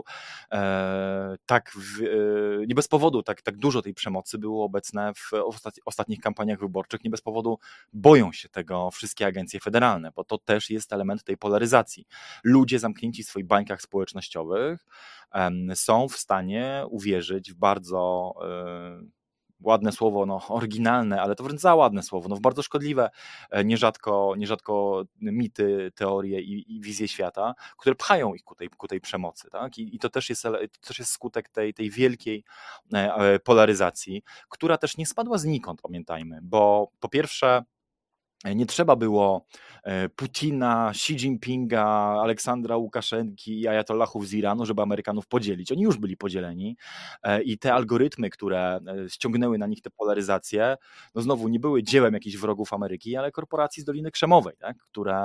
tak dużo tej przemocy było obecne w ostatnich kampaniach wyborczych. Nie bez powodu boją się tego wszystkie agencje federalne, bo to też jest element tej polaryzacji. Ludzie zamknięci w swoich bańkach społecznościowych są w stanie uwierzyć w bardzo ładne słowo, oryginalne, ale to wręcz za ładne słowo, w bardzo szkodliwe, nierzadko mity, teorie i wizje świata, które pchają ich ku tej przemocy. Tak? I to też jest skutek tej wielkiej polaryzacji, która też nie spadła znikąd, pamiętajmy, bo po pierwsze nie trzeba było Putina, Xi Jinpinga, Aleksandra Łukaszenki i ajatollahów z Iranu, żeby Amerykanów podzielić. Oni już byli podzieleni i te algorytmy, które ściągnęły na nich te polaryzacje, znowu nie były dziełem jakichś wrogów Ameryki, ale korporacji z Doliny Krzemowej, tak?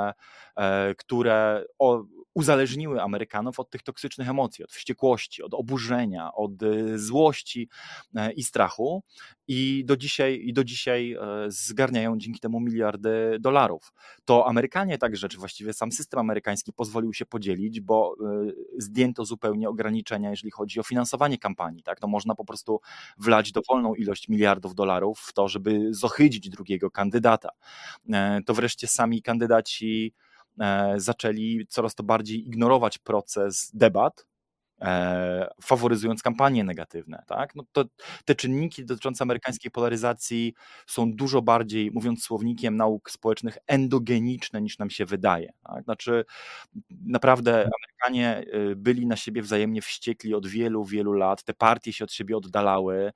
które uzależniły Amerykanów od tych toksycznych emocji, od wściekłości, od oburzenia, od złości i strachu i do dzisiaj zgarniają dzięki temu miliardy dolarów. To Amerykanie także, czy właściwie sam system amerykański pozwolił się podzielić, bo zdjęto zupełnie ograniczenia, jeżeli chodzi o finansowanie kampanii. Tak? Można po prostu wlać dowolną ilość miliardów dolarów w to, żeby zohydzić drugiego kandydata. To wreszcie sami kandydaci zaczęli coraz to bardziej ignorować proces debat, faworyzując kampanie negatywne. Tak? Te czynniki dotyczące amerykańskiej polaryzacji są dużo bardziej, mówiąc słownikiem nauk społecznych, endogeniczne niż nam się wydaje. Tak? Znaczy naprawdę Amerykanie byli na siebie wzajemnie wściekli od wielu, wielu lat, te partie się od siebie oddalały,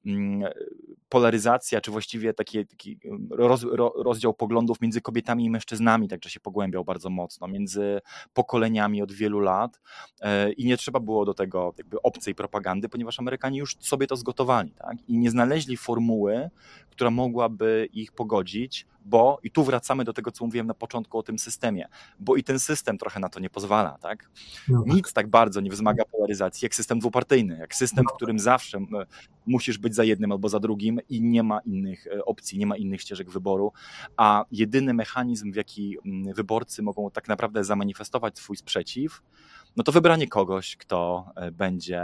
polaryzacja, czy właściwie taki rozdział poglądów między kobietami i mężczyznami także się pogłębiał bardzo mocno, między pokoleniami od wielu lat i nie trzeba było do tego jakby obcej propagandy, ponieważ Amerykanie już sobie to zgotowali, tak? I nie znaleźli formuły, która mogłaby ich pogodzić, bo, i tu wracamy do tego, co mówiłem na początku o tym systemie, bo i ten system trochę na to nie pozwala, tak? Nic tak bardzo nie wzmaga polaryzacji jak system dwupartyjny, jak system, w którym zawsze musisz być za jednym albo za drugim i nie ma innych opcji, nie ma innych ścieżek wyboru, a jedyny mechanizm, w jaki wyborcy mogą tak naprawdę zamanifestować swój sprzeciw, to wybranie kogoś, kto będzie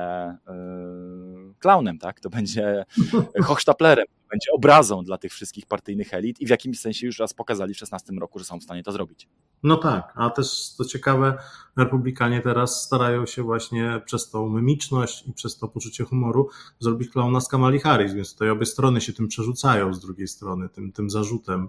klaunem, tak? To będzie hochsztaplerem, będzie obrazą dla tych wszystkich partyjnych elit i w jakimś sensie już raz pokazali w 2016 roku, że są w stanie to zrobić. No tak, a też to ciekawe, republikanie teraz starają się właśnie przez tą mimiczność i przez to poczucie humoru zrobić klauna z Kamali Harris, więc tutaj obie strony się tym przerzucają z drugiej strony, tym zarzutem.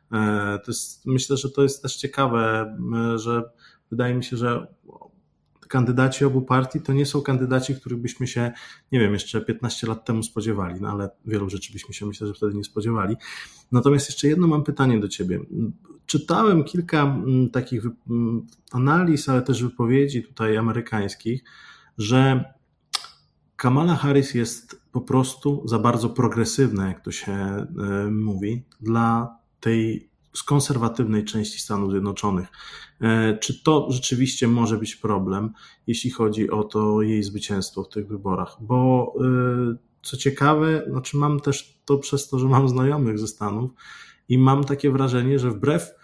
Myślę, że to jest też ciekawe, że wydaje mi się, że kandydaci obu partii to nie są kandydaci, których byśmy się, nie wiem, jeszcze 15 lat temu spodziewali, ale wielu rzeczy byśmy się, myślę, że wtedy nie spodziewali. Natomiast jeszcze jedno mam pytanie do ciebie. Czytałem kilka takich analiz, ale też wypowiedzi tutaj amerykańskich, że Kamala Harris jest po prostu za bardzo progresywna, jak to się mówi, dla tej z konserwatywnej części Stanów Zjednoczonych. Czy to rzeczywiście może być problem, jeśli chodzi o to jej zwycięstwo w tych wyborach? Bo co ciekawe, mam też to przez to, że mam znajomych ze Stanów i mam takie wrażenie, że wbrew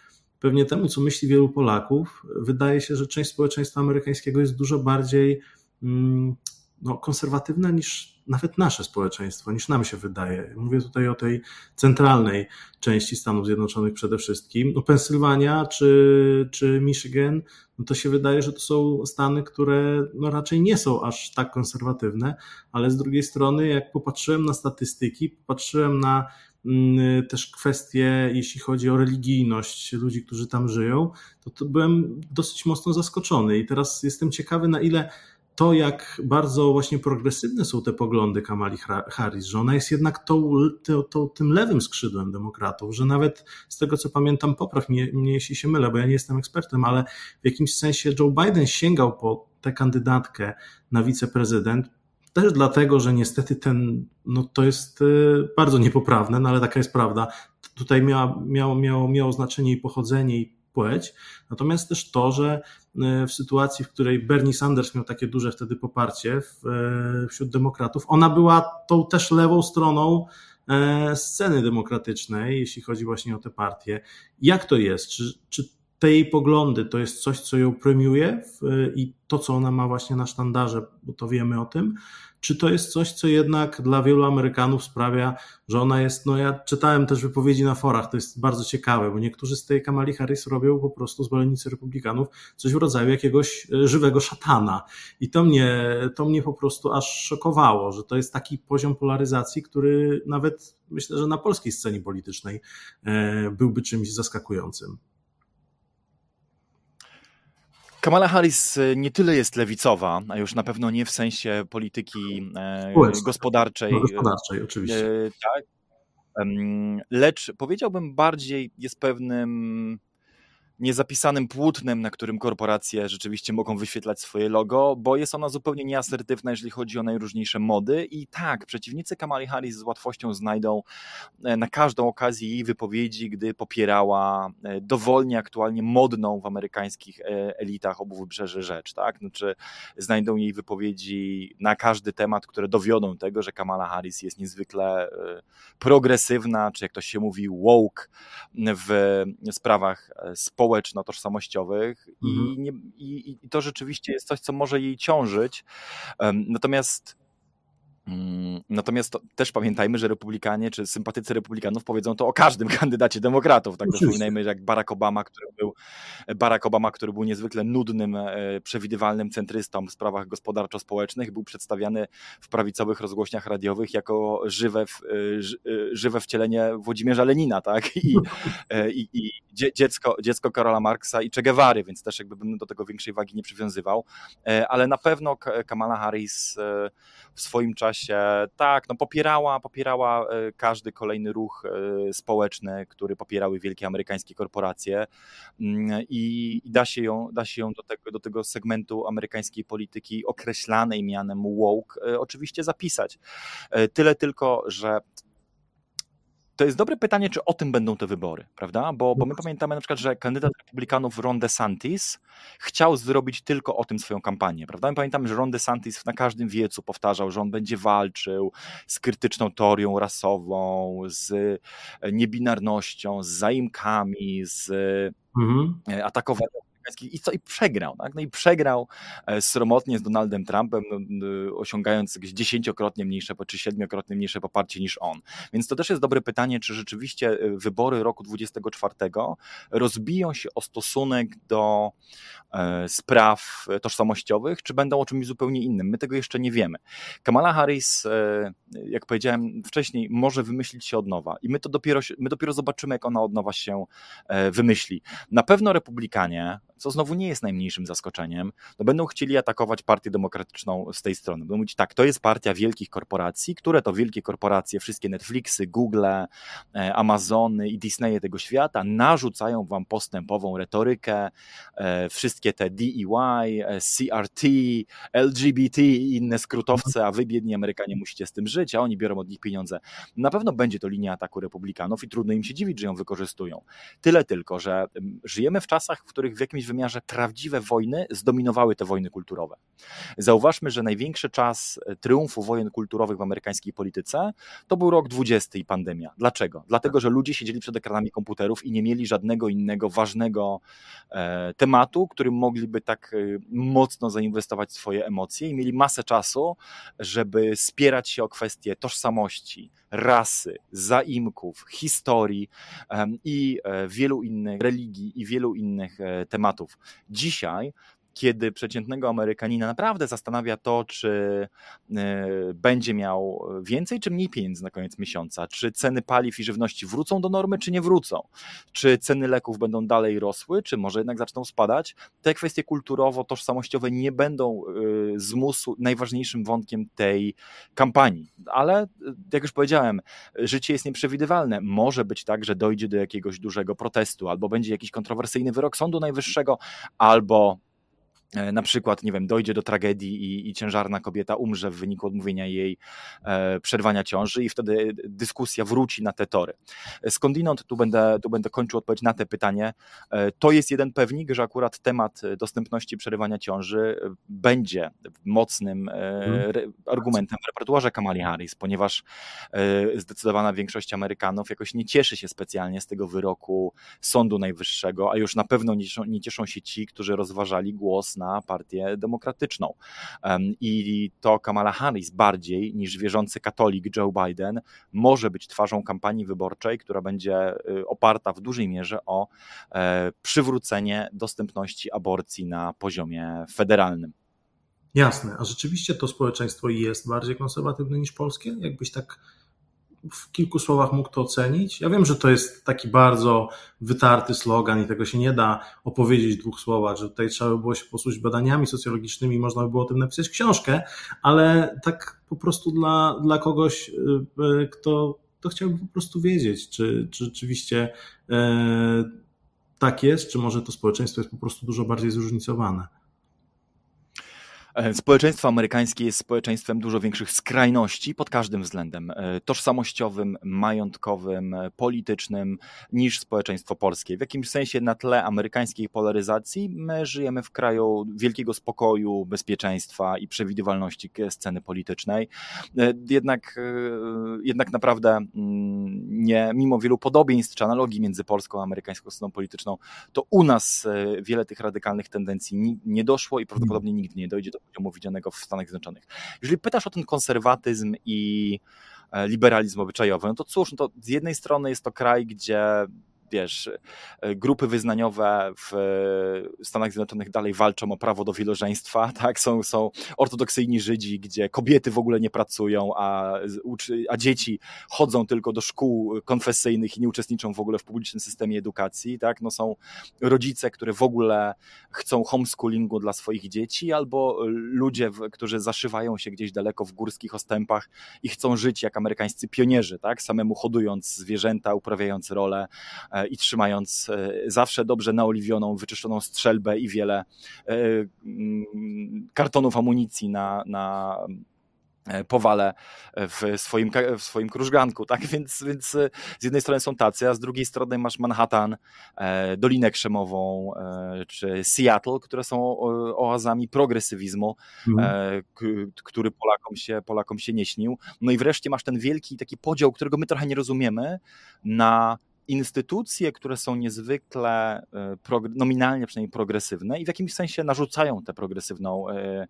pewnie temu, co myśli wielu Polaków, wydaje się, że część społeczeństwa amerykańskiego jest dużo bardziej konserwatywne niż nawet nasze społeczeństwo, niż nam się wydaje. Mówię tutaj o tej centralnej części Stanów Zjednoczonych przede wszystkim. Pensylwania czy Michigan, to się wydaje, że to są stany, które raczej nie są aż tak konserwatywne, ale z drugiej strony, jak popatrzyłem na statystyki, popatrzyłem na też kwestie, jeśli chodzi o religijność ludzi, którzy tam żyją, to byłem dosyć mocno zaskoczony i teraz jestem ciekawy, na ile to, jak bardzo właśnie progresywne są te poglądy Kamali Harris, że ona jest jednak tym lewym skrzydłem demokratów, że nawet z tego, co pamiętam, popraw mnie, jeśli się mylę, bo ja nie jestem ekspertem, ale w jakimś sensie Joe Biden sięgał po tę kandydatkę na wiceprezydent, też dlatego, że niestety to jest bardzo niepoprawne, ale taka jest prawda. Tutaj miało znaczenie i pochodzenie, i płeć, natomiast też to, że w sytuacji, w której Bernie Sanders miał takie duże wtedy poparcie wśród demokratów, ona była tą też lewą stroną sceny demokratycznej, jeśli chodzi właśnie o tę partię. Jak to jest? Czy te jej poglądy to jest coś, co ją premiuje i to, co ona ma właśnie na sztandarze, bo to wiemy o tym, czy to jest coś, co jednak dla wielu Amerykanów sprawia, że ona jest, ja czytałem też wypowiedzi na forach, to jest bardzo ciekawe, bo niektórzy z tej Kamali Harris robią po prostu, zwolennicy republikanów, coś w rodzaju jakiegoś żywego szatana i to mnie po prostu aż szokowało, że to jest taki poziom polaryzacji, który nawet myślę, że na polskiej scenie politycznej byłby czymś zaskakującym. Kamala Harris nie tyle jest lewicowa, a już na pewno nie w sensie polityki gospodarczej. Gospodarczej, oczywiście. Tak. Lecz powiedziałbym bardziej jest pewnym niezapisanym płótnem, na którym korporacje rzeczywiście mogą wyświetlać swoje logo, bo jest ona zupełnie nieasertywna, jeżeli chodzi o najróżniejsze mody i tak, przeciwnicy Kamali Harris z łatwością znajdą na każdą okazję jej wypowiedzi, gdy popierała dowolnie aktualnie modną w amerykańskich elitach obu wybrzeży rzecz, tak? Znaczy znajdą jej wypowiedzi na każdy temat, które dowiodą tego, że Kamala Harris jest niezwykle progresywna, czy jak to się mówi woke w sprawach społeczno-tożsamościowych i to rzeczywiście jest coś, co może jej ciążyć. Natomiast też pamiętajmy, że republikanie czy sympatycy republikanów powiedzą to o każdym kandydacie demokratów. Tak, zapominajmy, że jak Barack Obama, który był niezwykle nudnym, przewidywalnym centrystą w sprawach gospodarczo-społecznych, był przedstawiany w prawicowych rozgłośniach radiowych jako żywe wcielenie Włodzimierza Lenina, tak? I dziecko Karola Marksa i Che Guevary, więc też jakby bym do tego większej wagi nie przywiązywał. Ale na pewno Kamala Harris w swoim czasie tak, popierała każdy kolejny ruch społeczny, który popierały wielkie amerykańskie korporacje i da się ją do tego segmentu amerykańskiej polityki określanej mianem woke oczywiście zapisać. Tyle tylko, że to jest dobre pytanie, czy o tym będą te wybory, prawda? Bo my pamiętamy na przykład, że kandydat republikanów Ron DeSantis chciał zrobić tylko o tym swoją kampanię, prawda? My pamiętamy, że Ron DeSantis na każdym wiecu powtarzał, że on będzie walczył z krytyczną teorią rasową, z niebinarnością, z zaimkami, z atakowaniem i przegrał, tak? No i przegrał sromotnie z Donaldem Trumpem, osiągając jakieś 10-krotnie mniejsze czy 7-krotnie mniejsze poparcie niż on. Więc to też jest dobre pytanie, czy rzeczywiście wybory roku 2024 rozbiją się o stosunek do spraw tożsamościowych, czy będą o czymś zupełnie innym. My tego jeszcze nie wiemy. Kamala Harris, jak powiedziałem wcześniej, może wymyślić się od nowa i my dopiero zobaczymy, jak ona od nowa się wymyśli. Na pewno republikanie, co znowu nie jest najmniejszym zaskoczeniem, będą chcieli atakować partię demokratyczną z tej strony. Będą mówić tak, to jest partia wielkich korporacji, które to wielkie korporacje, wszystkie Netflixy, Google, Amazony i Disneye tego świata narzucają wam postępową retorykę, wszystkie te DEI, CRT, LGBT i inne skrótowce, a wy biedni Amerykanie musicie z tym żyć, a oni biorą od nich pieniądze. Na pewno będzie to linia ataku republikanów i trudno im się dziwić, że ją wykorzystują. Tyle tylko, że żyjemy w czasach, w których w jakimś wymiarze prawdziwe wojny zdominowały te wojny kulturowe. Zauważmy, że największy czas triumfu wojen kulturowych w amerykańskiej polityce to był rok 20 i pandemia. Dlaczego? Dlatego, że ludzie siedzieli przed ekranami komputerów i nie mieli żadnego innego ważnego tematu, którym mogliby tak mocno zainwestować swoje emocje i mieli masę czasu, żeby spierać się o kwestie tożsamości, rasy, zaimków, historii i wielu innych religii i wielu innych tematów. Dzisiaj, kiedy przeciętnego Amerykanina naprawdę zastanawia to, czy będzie miał więcej czy mniej pieniędzy na koniec miesiąca, czy ceny paliw i żywności wrócą do normy, czy nie wrócą, czy ceny leków będą dalej rosły, czy może jednak zaczną spadać, te kwestie kulturowo-tożsamościowe nie będą z musu najważniejszym wątkiem tej kampanii. Ale jak już powiedziałem, życie jest nieprzewidywalne. Może być tak, że dojdzie do jakiegoś dużego protestu, albo będzie jakiś kontrowersyjny wyrok Sądu Najwyższego, albo na przykład, nie wiem, dojdzie do tragedii i ciężarna kobieta umrze w wyniku odmówienia jej przerwania ciąży i wtedy dyskusja wróci na te tory. Skądinąd, tu będę kończył odpowiedź na te pytanie, to jest jeden pewnik, że akurat temat dostępności przerywania ciąży będzie mocnym argumentem w repertuarze Kamali Harris, ponieważ zdecydowana większość Amerykanów jakoś nie cieszy się specjalnie z tego wyroku Sądu Najwyższego, a już na pewno nie cieszą się ci, którzy rozważali głos na partię demokratyczną. I to Kamala Harris bardziej niż wierzący katolik Joe Biden może być twarzą kampanii wyborczej, która będzie oparta w dużej mierze o przywrócenie dostępności aborcji na poziomie federalnym. Jasne, a rzeczywiście to społeczeństwo jest bardziej konserwatywne niż polskie? Jakbyś tak w kilku słowach mógł to ocenić? Ja wiem, że to jest taki bardzo wytarty slogan i tego się nie da opowiedzieć w dwóch słowach, że tutaj trzeba by było się posłużyć badaniami socjologicznymi, można by było o tym napisać książkę, ale tak po prostu dla kogoś, kto chciałby po prostu wiedzieć, czy rzeczywiście tak jest, czy może to społeczeństwo jest po prostu dużo bardziej zróżnicowane. Społeczeństwo amerykańskie jest społeczeństwem dużo większych skrajności pod każdym względem tożsamościowym, majątkowym, politycznym niż społeczeństwo polskie. W jakimś sensie na tle amerykańskiej polaryzacji my żyjemy w kraju wielkiego spokoju, bezpieczeństwa i przewidywalności sceny politycznej. Jednak naprawdę mimo wielu podobieństw czy analogii między polską a amerykańską sceną polityczną, to u nas wiele tych radykalnych tendencji nie doszło i prawdopodobnie nigdy nie dojdzie do poziomu widzianego w Stanach Zjednoczonych. Jeżeli pytasz o ten konserwatyzm i liberalizm obyczajowy, no to cóż, no to z jednej strony jest to kraj, gdzie wiesz, grupy wyznaniowe w Stanach Zjednoczonych dalej walczą o prawo do wielożeństwa, tak? Są ortodoksyjni Żydzi, gdzie kobiety w ogóle nie pracują, a dzieci chodzą tylko do szkół konfesyjnych i nie uczestniczą w ogóle w publicznym systemie edukacji, tak? No są rodzice, którzy w ogóle chcą homeschoolingu dla swoich dzieci, albo ludzie, którzy zaszywają się gdzieś daleko w górskich ostępach i chcą żyć jak amerykańscy pionierzy, tak? Samemu hodując zwierzęta, uprawiając rolę i trzymając zawsze dobrze naoliwioną, wyczyszczoną strzelbę i wiele kartonów amunicji na powale w swoim krużganku, tak? Więc z jednej strony są tacy, a z drugiej strony masz Manhattan, Dolinę Krzemową czy Seattle, które są oazami progresywizmu, który Polakom się nie śnił. No i wreszcie masz ten wielki taki podział, którego my trochę nie rozumiemy, na instytucje, które są niezwykle nominalnie przynajmniej progresywne i w jakimś sensie narzucają tę progresywną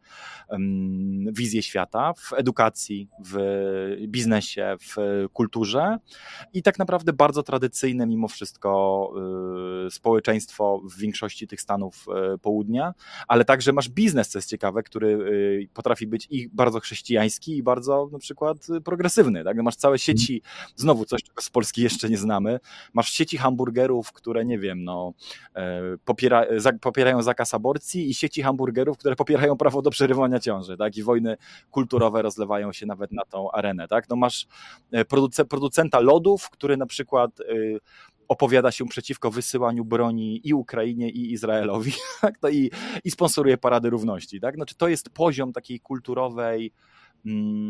wizję świata w edukacji, w biznesie, w kulturze i tak naprawdę bardzo tradycyjne mimo wszystko społeczeństwo w większości tych stanów południa, ale także masz biznes, co jest ciekawe, który potrafi być i bardzo chrześcijański i bardzo na przykład progresywny. Tak? Masz całe sieci, znowu coś, czego z Polski jeszcze nie znamy, masz sieci hamburgerów, które nie wiem, popierają zakaz aborcji i sieci hamburgerów, które popierają prawo do przerywania ciąży, tak? I wojny kulturowe rozlewają się nawet na tą arenę, tak? No masz producenta lodów, który na przykład opowiada się przeciwko wysyłaniu broni i Ukrainie, i Izraelowi, tak? No i sponsoruje Parady Równości, tak? Znaczy to jest poziom takiej kulturowej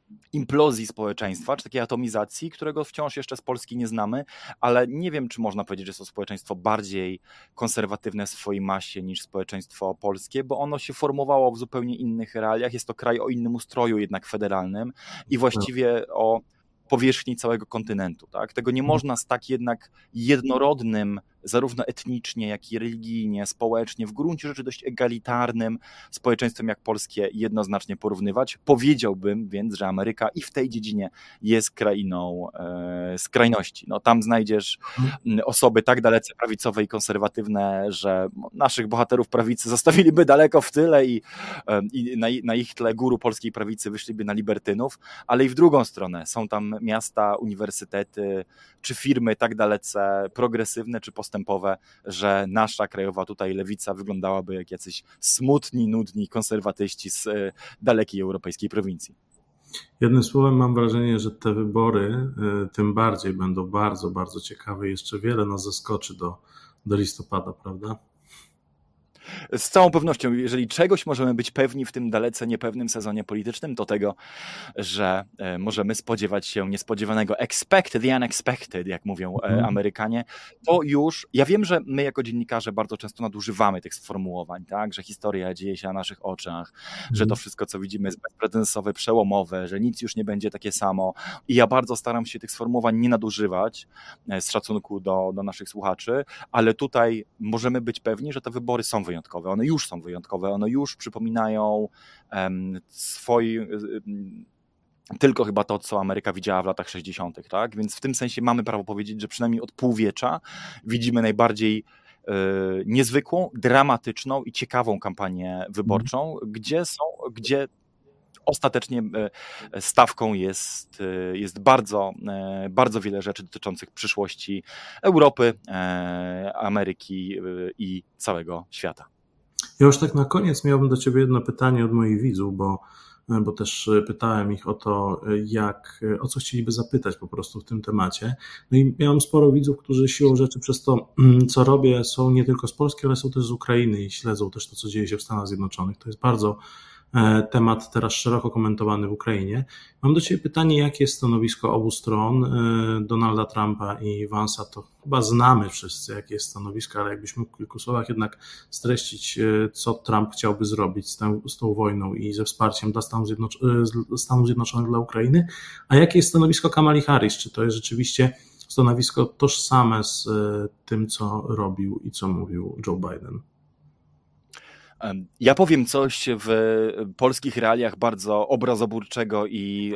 implozji społeczeństwa, czy takiej atomizacji, którego wciąż jeszcze z Polski nie znamy, ale nie wiem, czy można powiedzieć, że jest to społeczeństwo bardziej konserwatywne w swojej masie niż społeczeństwo polskie, bo ono się formowało w zupełnie innych realiach. Jest to kraj o innym ustroju jednak federalnym i właściwie o powierzchni całego kontynentu. Tak? Tego nie można z tak jednak jednorodnym, zarówno etnicznie, jak i religijnie, społecznie, w gruncie rzeczy dość egalitarnym społeczeństwem jak polskie jednoznacznie porównywać. Powiedziałbym więc, że Ameryka i w tej dziedzinie jest krainą skrajności. No, tam znajdziesz osoby tak dalece prawicowe i konserwatywne, że naszych bohaterów prawicy zostawiliby daleko w tyle i na ich tle guru polskiej prawicy wyszliby na libertynów, ale i w drugą stronę są tam miasta, uniwersytety czy firmy tak dalece progresywne czy postępowe, że nasza krajowa tutaj lewica wyglądałaby jak jacyś smutni, nudni konserwatyści z dalekiej europejskiej prowincji. Jednym słowem mam wrażenie, że te wybory tym bardziej będą bardzo, bardzo ciekawe i jeszcze wiele nas zaskoczy do listopada, prawda? Z całą pewnością, jeżeli czegoś możemy być pewni w tym dalece niepewnym sezonie politycznym, to tego, że możemy spodziewać się niespodziewanego. Expect the unexpected, jak mówią Amerykanie. To już, ja wiem, że my jako dziennikarze bardzo często nadużywamy tych sformułowań, tak? Że historia dzieje się na naszych oczach, że to wszystko, co widzimy, jest bezprecedensowe, przełomowe, że nic już nie będzie takie samo. I ja bardzo staram się tych sformułowań nie nadużywać z szacunku do naszych słuchaczy, ale tutaj możemy być pewni, że te wybory są wyjątkowe. One już są wyjątkowe, one już przypominają tylko chyba to, co Ameryka widziała w latach 60., tak? Więc w tym sensie mamy prawo powiedzieć, że przynajmniej od półwiecza widzimy najbardziej niezwykłą, dramatyczną i ciekawą kampanię wyborczą, gdzie ostatecznie stawką jest bardzo, bardzo wiele rzeczy dotyczących przyszłości Europy, Ameryki i całego świata. Ja już tak na koniec miałbym do Ciebie jedno pytanie od moich widzów, bo też pytałem ich o to, o co chcieliby zapytać po prostu w tym temacie. No i miałem sporo widzów, którzy siłą rzeczy przez to, co robię, są nie tylko z Polski, ale są też z Ukrainy i śledzą też to, co dzieje się w Stanach Zjednoczonych. To jest bardzo temat teraz szeroko komentowany w Ukrainie. Mam do Ciebie pytanie, jakie jest stanowisko obu stron, Donalda Trumpa i Vance'a, to chyba znamy wszyscy, jakie jest stanowisko, ale jakbyś mógł w kilku słowach jednak streścić, co Trump chciałby zrobić z tą wojną i ze wsparciem dla Stanów Zjednoczonych dla Ukrainy, a jakie jest stanowisko Kamali Harris, czy to jest rzeczywiście stanowisko tożsame z tym, co robił i co mówił Joe Biden? Ja powiem coś w polskich realiach bardzo obrazoburczego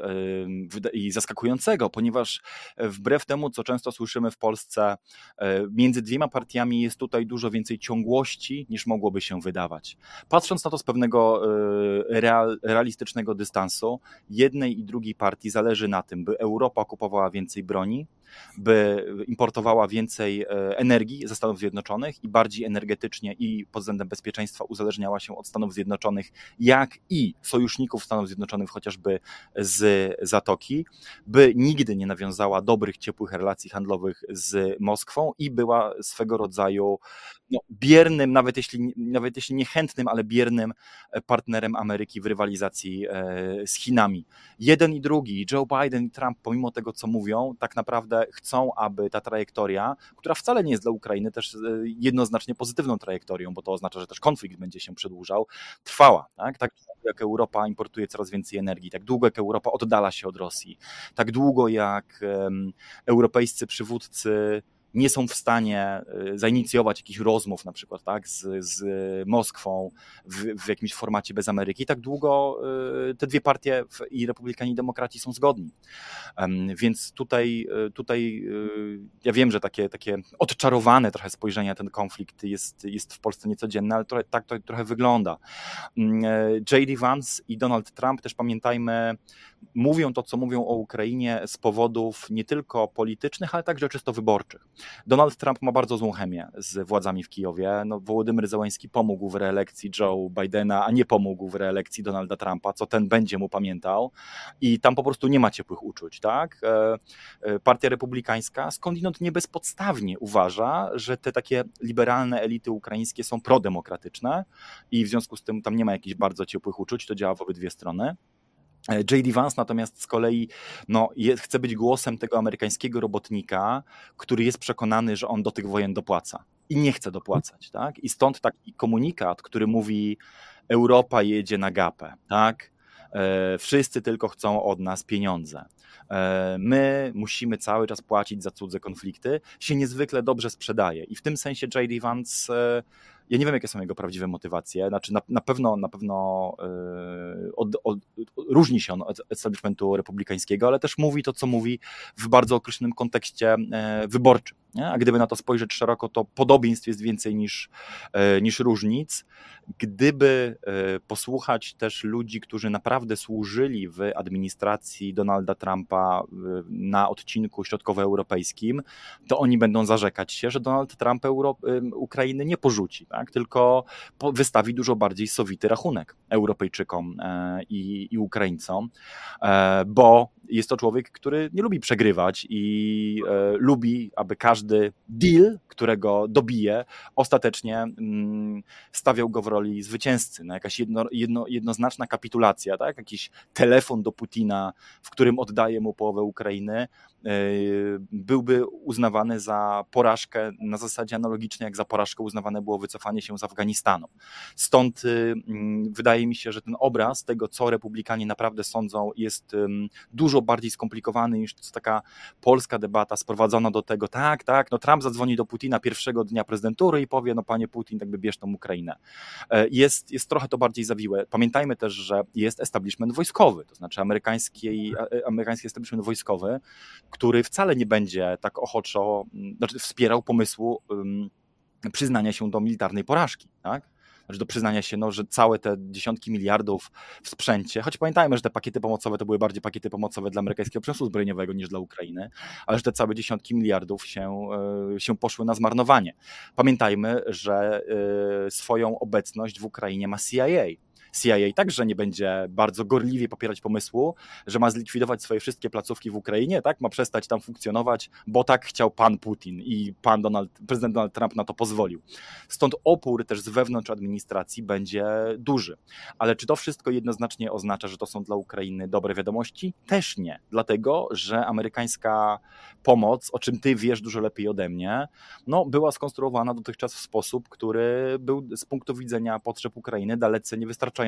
i zaskakującego, ponieważ wbrew temu, co często słyszymy w Polsce, między dwiema partiami jest tutaj dużo więcej ciągłości, niż mogłoby się wydawać. Patrząc na to z pewnego realistycznego dystansu, jednej i drugiej partii zależy na tym, by Europa kupowała więcej broni, by importowała więcej energii ze Stanów Zjednoczonych i bardziej energetycznie i pod względem bezpieczeństwa uzależniała się od Stanów Zjednoczonych, jak i sojuszników Stanów Zjednoczonych chociażby z Zatoki, by nigdy nie nawiązała dobrych, ciepłych relacji handlowych z Moskwą i była swego rodzaju biernym, nawet jeśli niechętnym, ale biernym partnerem Ameryki w rywalizacji z Chinami. Jeden i drugi, Joe Biden i Trump, pomimo tego, co mówią, tak naprawdę chcą, aby ta trajektoria, która wcale nie jest dla Ukrainy też jednoznacznie pozytywną trajektorią, bo to oznacza, że też konflikt będzie się przedłużał, trwała. Tak długo jak Europa importuje coraz więcej energii, tak długo jak Europa oddala się od Rosji, tak długo jak europejscy przywódcy nie są w stanie zainicjować jakichś rozmów na przykład tak, z Moskwą w jakimś formacie bez Ameryki, tak długo te dwie partie i Republikanie i Demokraci są zgodni. Więc tutaj ja wiem, że takie odczarowane trochę spojrzenie na ten konflikt jest w Polsce niecodzienne, ale tak to trochę wygląda. J.D. Vance i Donald Trump, też pamiętajmy, mówią to, co mówią o Ukrainie z powodów nie tylko politycznych, ale także czysto wyborczych. Donald Trump ma bardzo złą chemię z władzami w Kijowie. Wołodymyr Zełański pomógł w reelekcji Joe Bidena, a nie pomógł w reelekcji Donalda Trumpa, co ten będzie mu pamiętał. I tam po prostu nie ma ciepłych uczuć. Tak? Partia Republikańska skądinąd nie bezpodstawnie uważa, że te takie liberalne elity ukraińskie są prodemokratyczne i w związku z tym tam nie ma jakichś bardzo ciepłych uczuć, to działa w obydwie strony. J.D. Vance natomiast z kolei chce być głosem tego amerykańskiego robotnika, który jest przekonany, że on do tych wojen dopłaca i nie chce dopłacać. Tak? I stąd taki komunikat, który mówi: Europa jedzie na gapę, tak? Wszyscy tylko chcą od nas pieniądze. My musimy cały czas płacić za cudze konflikty, się niezwykle dobrze sprzedaje. I w tym sensie J.D. Vance, ja nie wiem, jakie są jego prawdziwe motywacje. Znaczy na pewno różni się on od establishmentu republikańskiego, ale też mówi to, co mówi w bardzo określonym kontekście wyborczym. Nie? A gdyby na to spojrzeć szeroko, to podobieństw jest więcej niż różnic. Gdyby posłuchać też ludzi, którzy naprawdę służyli w administracji Donalda Trumpa na odcinku środkowoeuropejskim, to oni będą zarzekać się, że Donald Trump Ukrainy nie porzuci, tak? Tylko wystawi dużo bardziej sowity rachunek Europejczykom i Ukraińcom, bo jest to człowiek, który nie lubi przegrywać i lubi, aby każdy deal, którego dobije, ostatecznie stawiał go w roli zwycięzcy. Jakaś jednoznaczna kapitulacja, tak? Jakiś telefon do Putina, w którym oddaje mu połowę Ukrainy, byłby uznawany za porażkę na zasadzie analogicznej, jak za porażkę uznawane było wycofanie się z Afganistanu. Stąd wydaje mi się, że ten obraz tego, co republikanie naprawdę sądzą, jest dużo bardziej skomplikowany niż taka polska debata sprowadzona do tego, tak, Trump zadzwoni do Putina pierwszego dnia prezydentury i powie: panie Putin, bierz tą Ukrainę. Jest trochę to bardziej zawiłe. Pamiętajmy też, że jest establishment wojskowy, to znaczy amerykański establishment wojskowy, który wcale nie będzie tak ochoczo, wspierał pomysłu przyznania się do militarnej porażki, tak? Do przyznania się, że całe te dziesiątki miliardów w sprzęcie, choć pamiętajmy, że te pakiety pomocowe to były bardziej pakiety pomocowe dla amerykańskiego przemysłu zbrojeniowego niż dla Ukrainy, ale że te całe dziesiątki miliardów się poszły na zmarnowanie. Pamiętajmy, że swoją obecność w Ukrainie ma CIA. CIA także nie będzie bardzo gorliwie popierać pomysłu, że ma zlikwidować swoje wszystkie placówki w Ukrainie, tak? Ma przestać tam funkcjonować, bo tak chciał pan Putin i prezydent Donald Trump na to pozwolił. Stąd opór też z wewnątrz administracji będzie duży. Ale czy to wszystko jednoznacznie oznacza, że to są dla Ukrainy dobre wiadomości? Też nie. Dlatego, że amerykańska pomoc, o czym ty wiesz dużo lepiej ode mnie, była skonstruowana dotychczas w sposób, który był z punktu widzenia potrzeb Ukrainy dalece niewystarczający.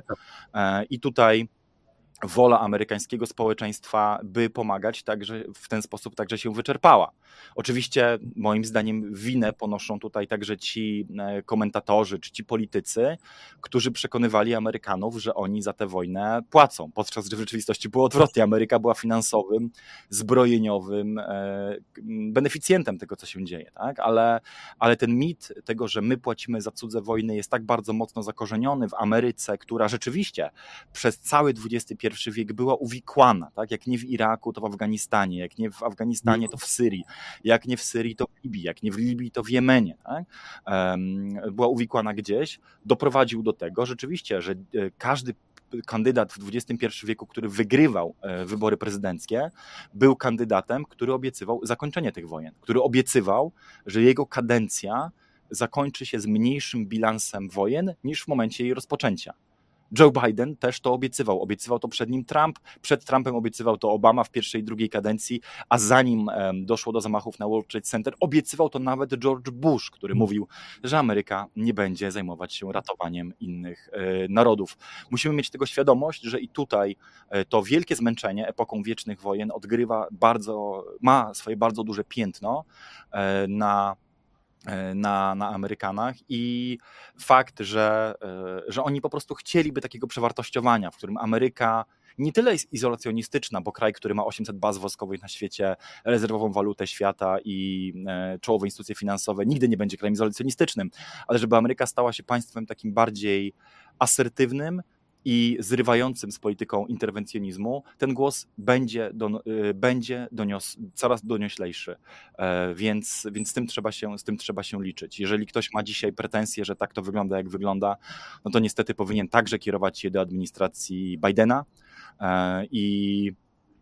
I tutaj wola amerykańskiego społeczeństwa, by pomagać, także w ten sposób także się wyczerpała. Oczywiście moim zdaniem winę ponoszą tutaj także ci komentatorzy czy ci politycy, którzy przekonywali Amerykanów, że oni za tę wojnę płacą, podczas gdy w rzeczywistości było odwrotnie. Ameryka była finansowym, zbrojeniowym beneficjentem tego, co się dzieje. Tak? Ale ten mit tego, że my płacimy za cudze wojny, jest tak bardzo mocno zakorzeniony w Ameryce, która rzeczywiście przez cały XXI wiek była uwikłana, tak? Jak nie w Iraku, to w Afganistanie, jak nie w Afganistanie, to w Syrii, jak nie w Syrii, to w Libii, jak nie w Libii, to w Jemenie. Tak? Była uwikłana gdzieś, doprowadził do tego rzeczywiście, że każdy kandydat w XXI wieku, który wygrywał wybory prezydenckie, był kandydatem, który obiecywał zakończenie tych wojen, który obiecywał, że jego kadencja zakończy się z mniejszym bilansem wojen niż w momencie jej rozpoczęcia. Joe Biden też to obiecywał. Obiecywał to przed nim Trump, przed Trumpem obiecywał to Obama w pierwszej i drugiej kadencji, a zanim doszło do zamachów na World Trade Center, obiecywał to nawet George Bush, który mówił, że Ameryka nie będzie zajmować się ratowaniem innych narodów. Musimy mieć tego świadomość, że i tutaj to wielkie zmęczenie epoką wiecznych wojen ma swoje bardzo duże piętno na Amerykanach i fakt, że oni po prostu chcieliby takiego przewartościowania, w którym Ameryka nie tyle jest izolacjonistyczna, bo kraj, który ma 800 baz wojskowych na świecie, rezerwową walutę świata i czołowe instytucje finansowe, nigdy nie będzie krajem izolacjonistycznym, ale żeby Ameryka stała się państwem takim bardziej asertywnym i zrywającym z polityką interwencjonizmu, ten głos będzie coraz donioślejszy, więc z tym trzeba się liczyć. Jeżeli ktoś ma dzisiaj pretensje, że tak to wygląda, jak wygląda, no to niestety powinien także kierować się do administracji Bidena i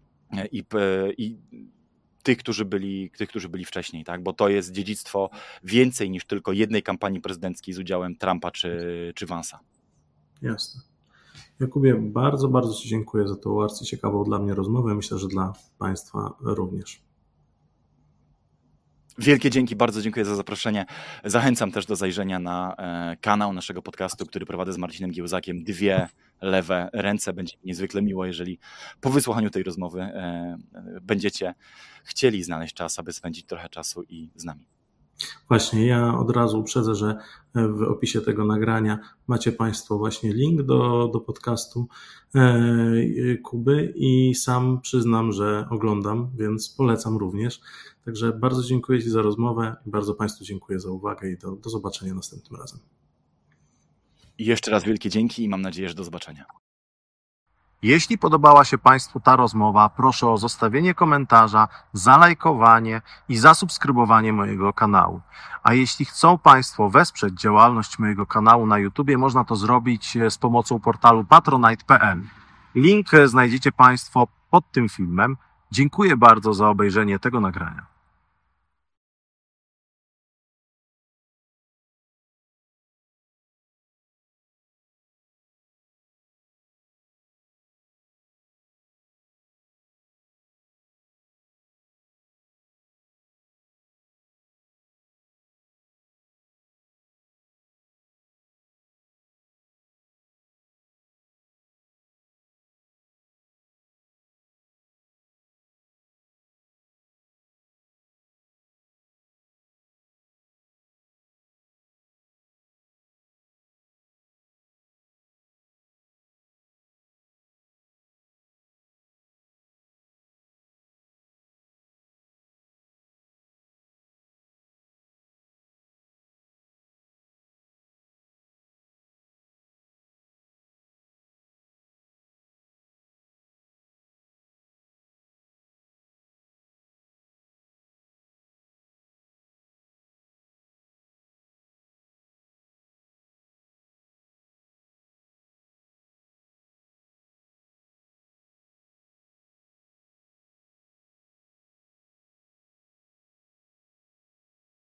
tych, którzy byli wcześniej, tak? Bo to jest dziedzictwo więcej niż tylko jednej kampanii prezydenckiej z udziałem Trumpa czy Vance'a. Jasne. Jakubie, bardzo, bardzo Ci dziękuję za tą arcyciekawą dla mnie rozmowę. Myślę, że dla Państwa również. Wielkie dzięki, bardzo dziękuję za zaproszenie. Zachęcam też do zajrzenia na kanał naszego podcastu, który prowadzę z Marcinem Giełzakiem. Dwie lewe ręce. Będzie mi niezwykle miło, jeżeli po wysłuchaniu tej rozmowy będziecie chcieli znaleźć czas, aby spędzić trochę czasu i z nami. Właśnie, ja od razu uprzedzę, że w opisie tego nagrania macie Państwo właśnie link do podcastu Kuby i sam przyznam, że oglądam, więc polecam również. Także bardzo dziękuję Ci za rozmowę i bardzo Państwu dziękuję za uwagę i do zobaczenia następnym razem. I jeszcze raz wielkie dzięki i mam nadzieję, że do zobaczenia. Jeśli podobała się Państwu ta rozmowa, proszę o zostawienie komentarza, zalajkowanie i zasubskrybowanie mojego kanału. A jeśli chcą Państwo wesprzeć działalność mojego kanału na YouTube, można to zrobić z pomocą portalu patronite.pl. Link znajdziecie Państwo pod tym filmem. Dziękuję bardzo za obejrzenie tego nagrania.